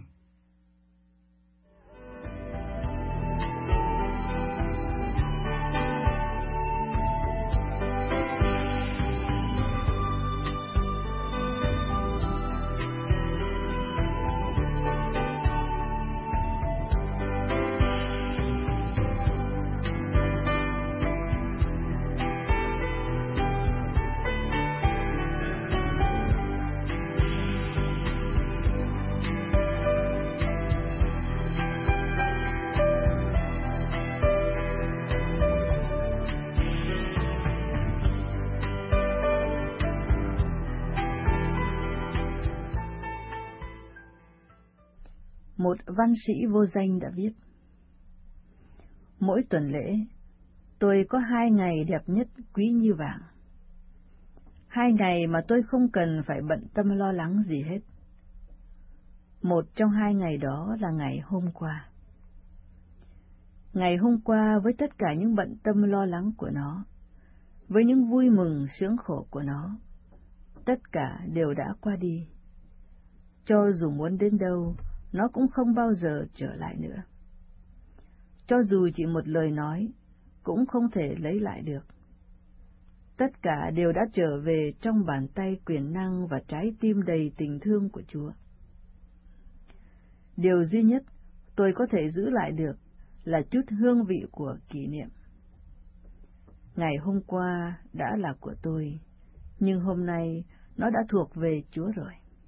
Một văn sĩ vô danh đã viết: mỗi tuần lễ, tôi có hai ngày đẹp nhất quý như vàng. Hai ngày mà tôi không cần phải bận tâm lo lắng gì hết. Một trong hai ngày đó là ngày hôm qua. Ngày hôm qua với tất cả những bận tâm lo lắng của nó, với những vui mừng sướng khổ của nó, tất cả đều đã qua đi. Cho dù muốn đến đâu, nó cũng không bao giờ trở lại nữa. Cho dù chỉ một lời nói, cũng không thể lấy lại được. Tất cả đều đã trở về trong bàn tay quyền năng và trái tim đầy tình thương của Chúa. Điều duy nhất tôi có thể giữ lại được là chút hương vị của kỷ niệm. Ngày hôm qua đã là của tôi, nhưng hôm nay nó đã thuộc về Chúa rồi.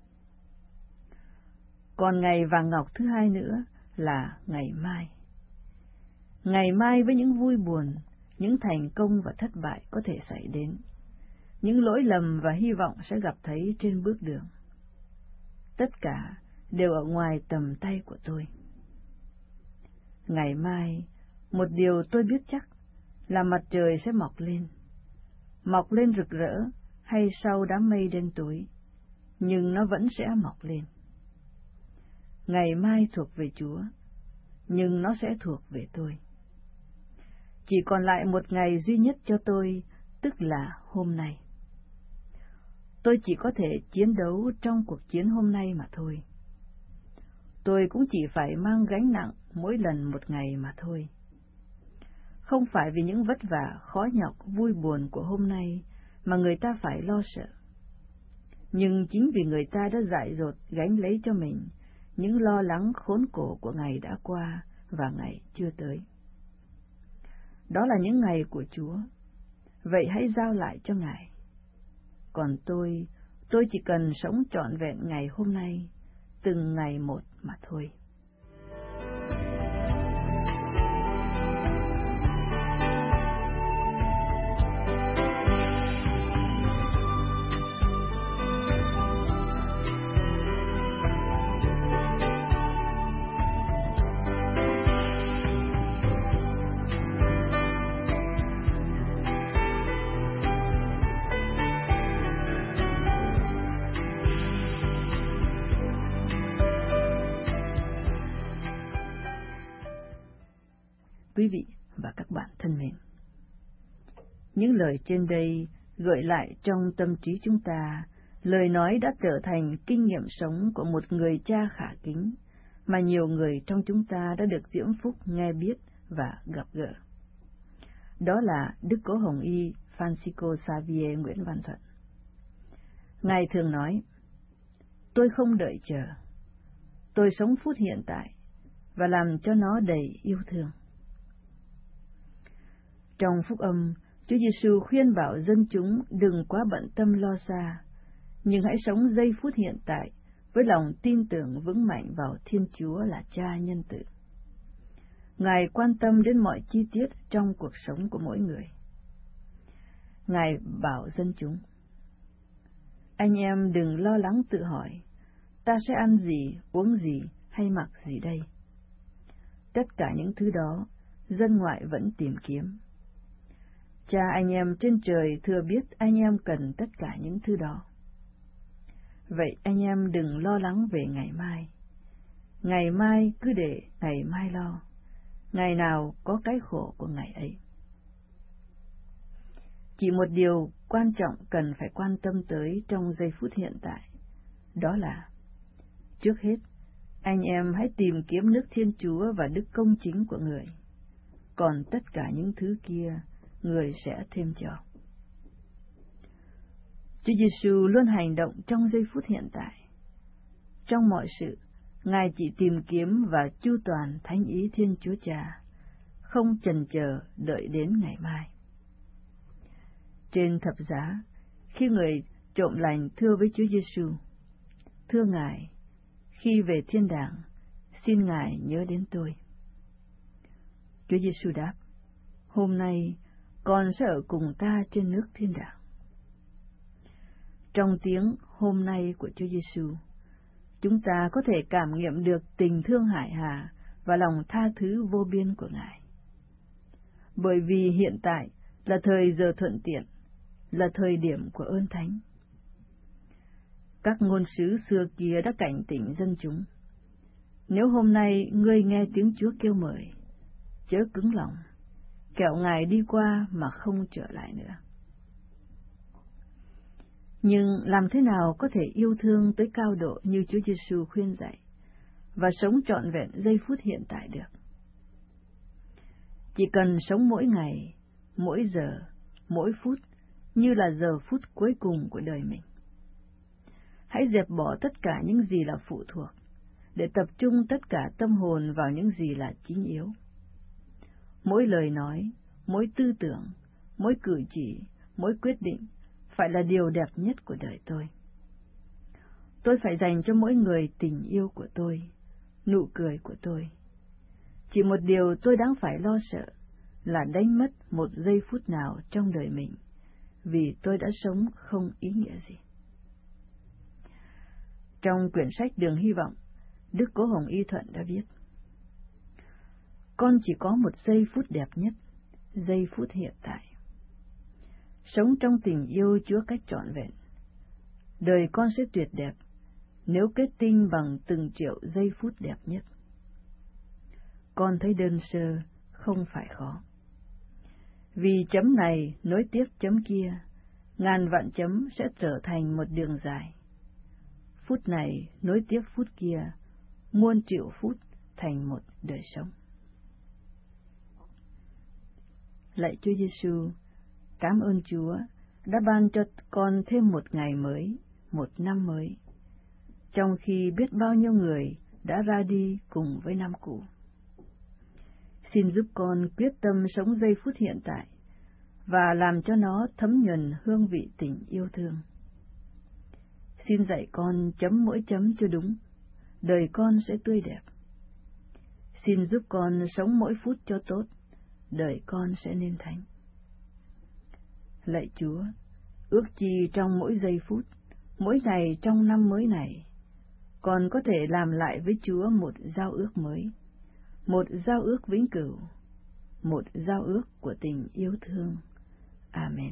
Còn ngày vàng ngọc thứ hai nữa là ngày mai. Ngày mai với những vui buồn, những thành công và thất bại có thể xảy đến, những lỗi lầm và hy vọng sẽ gặp thấy trên bước đường. Tất cả đều ở ngoài tầm tay của tôi. Ngày mai, một điều tôi biết chắc là mặt trời sẽ mọc lên. Mọc lên rực rỡ hay sau đám mây đen tối, nhưng nó vẫn sẽ mọc lên. Ngày mai thuộc về Chúa, nhưng nó sẽ thuộc về tôi. Chỉ còn lại một ngày duy nhất cho tôi, tức là hôm nay. Tôi chỉ có thể chiến đấu trong cuộc chiến hôm nay mà thôi. Tôi cũng chỉ phải mang gánh nặng mỗi lần một ngày mà thôi. Không phải vì những vất vả, khó nhọc, vui buồn của hôm nay mà người ta phải lo sợ. Nhưng chính vì người ta đã dại dột gánh lấy cho mình những lo lắng khốn khổ của ngày đã qua và ngày chưa tới. Đó là những ngày của Chúa, vậy hãy giao lại cho Ngài. Còn tôi, tôi chỉ cần sống trọn vẹn ngày hôm nay, từng ngày một mà thôi. Quý vị và các bạn thân mến, những lời trên đây gợi lại trong tâm trí chúng ta lời nói đã trở thành kinh nghiệm sống của một người cha khả kính mà nhiều người trong chúng ta đã được diễm phúc nghe biết và gặp gỡ. đó là Đức Cố Hồng Y Francisco Xavier Nguyễn Văn Thuận. Ngài thường nói, tôi không đợi chờ, tôi sống phút hiện tại và làm cho nó đầy yêu thương. Trong phúc âm, Chúa Giêsu khuyên bảo dân chúng đừng quá bận tâm lo xa, nhưng hãy sống giây phút hiện tại với lòng tin tưởng vững mạnh vào Thiên Chúa là Cha nhân từ. Ngài quan tâm đến mọi chi tiết trong cuộc sống của mỗi người. Ngài bảo dân chúng, anh em đừng lo lắng tự hỏi, ta sẽ ăn gì, uống gì hay mặc gì đây? Tất cả những thứ đó, dân ngoại vẫn tìm kiếm. Cha anh em trên trời thừa biết anh em cần tất cả những thứ đó. Vậy anh em đừng lo lắng về ngày mai. Ngày mai cứ để ngày mai lo. Ngày nào có cái khổ của ngày ấy. Chỉ một điều quan trọng cần phải quan tâm tới trong giây phút hiện tại, đó là, trước hết, anh em hãy tìm kiếm nước Thiên Chúa và đức công chính của Người, còn tất cả những thứ kia, Người sẽ thêm cho. Chúa Giêsu luôn hành động trong giây phút hiện tại. Trong mọi sự, Ngài chỉ tìm kiếm và chu toàn thánh ý Thiên Chúa Cha, không chần chờ đợi đến ngày mai. Trên thập giá, khi người trộm lành thưa với Chúa Giêsu, thưa Ngài, khi về thiên đàng, xin Ngài nhớ đến tôi. Chúa Giêsu đáp, hôm nay con sẽ ở cùng ta trên nước thiên đàng. Trong tiếng hôm nay của Chúa Giêsu, chúng ta có thể cảm nghiệm được tình thương hải hà và lòng tha thứ vô biên của Ngài. Bởi vì hiện tại là thời giờ thuận tiện, là thời điểm của ơn thánh. Các ngôn sứ xưa kia đã cảnh tỉnh dân chúng. Nếu hôm nay ngươi nghe tiếng Chúa kêu mời, chớ cứng lòng, kẻo Ngài đi qua mà không trở lại nữa. Nhưng làm thế nào có thể yêu thương tới cao độ như Chúa Giêsu khuyên dạy và sống trọn vẹn giây phút hiện tại được? Chỉ cần sống mỗi ngày, mỗi giờ, mỗi phút như là giờ phút cuối cùng của đời mình. Hãy dẹp bỏ tất cả những gì là phụ thuộc, để tập trung tất cả tâm hồn vào những gì là chính yếu. Mỗi lời nói, mỗi tư tưởng, mỗi cử chỉ, mỗi quyết định phải là điều đẹp nhất của đời tôi. Tôi phải dành cho mỗi người tình yêu của tôi, nụ cười của tôi. Chỉ một điều tôi đáng phải lo sợ là đánh mất một giây phút nào trong đời mình, vì tôi đã sống không ý nghĩa gì. Trong quyển sách Đường Hy Vọng, Đức Cố Hồng Y Thuận đã viết, con chỉ có một giây phút đẹp nhất, giây phút hiện tại. Sống trong tình yêu Chúa cách trọn vẹn. Đời con sẽ tuyệt đẹp nếu kết tinh bằng từng triệu giây phút đẹp nhất. Con thấy đơn sơ không phải khó. Vì chấm này nối tiếp chấm kia, ngàn vạn chấm sẽ trở thành một đường dài. Phút này nối tiếp phút kia, muôn triệu phút thành một đời sống. Lạy Chúa Giêsu, cảm ơn Chúa đã ban cho con thêm một ngày mới, một năm mới, trong khi biết bao nhiêu người đã ra đi cùng với năm cũ. Xin giúp con quyết tâm sống giây phút hiện tại và làm cho nó thấm nhuần hương vị tình yêu thương. Xin dạy con chấm mỗi chấm cho đúng, đời con sẽ tươi đẹp. Xin giúp con sống mỗi phút cho tốt, đời con sẽ nên thánh. Lạy Chúa, ước chi trong mỗi giây phút, mỗi ngày trong năm mới này, con có thể làm lại với Chúa một giao ước mới, một giao ước vĩnh cửu, một giao ước của tình yêu thương. Amen.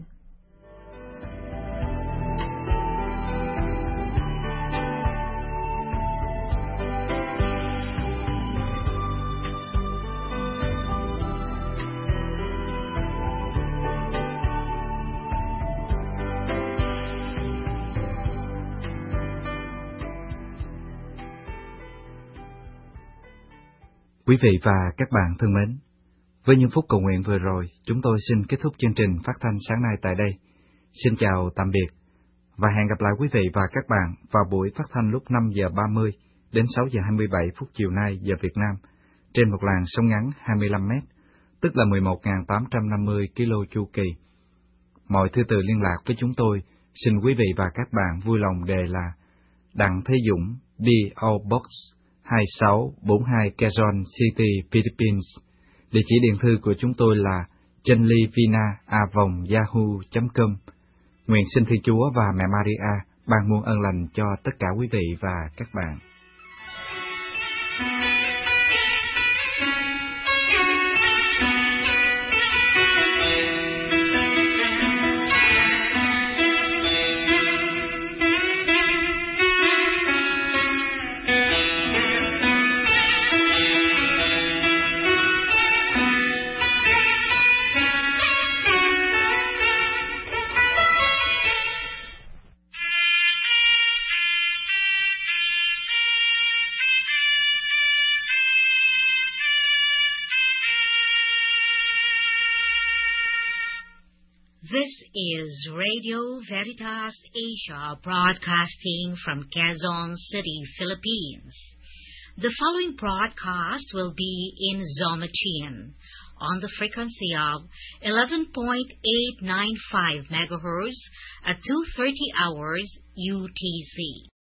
Quý vị và các bạn thân mến, Với những phút cầu nguyện vừa rồi, chúng tôi xin kết thúc chương trình phát thanh sáng nay tại đây. Xin chào tạm biệt, và hẹn gặp lại quý vị và các bạn vào buổi phát thanh lúc năm giờ ba mươi đến sáu giờ hai mươi bảy phút chiều nay giờ Việt Nam, trên một làn sóng ngắn hai mươi lăm mét, tức là mười một nghìn tám trăm năm mươi ki lô chu kỳ. Mọi thư từ liên lạc với chúng tôi, xin quý vị và các bạn vui lòng đề là Đặng Thế Dũng, pê ô Box hai sáu bốn hai Quezon City, Philippines. Địa chỉ điện thư của chúng tôi là chân ly vina a vòng yahoo chấm com. Nguyện xin Thiên Chúa và Mẹ Maria ban muôn ân lành cho tất cả quý vị và các bạn. This is Radio Veritas Asia, broadcasting from Quezon City, Philippines. The following broadcast will be in Zomachian on the frequency of eleven point eight nine five megahertz at two thirty hours U T C.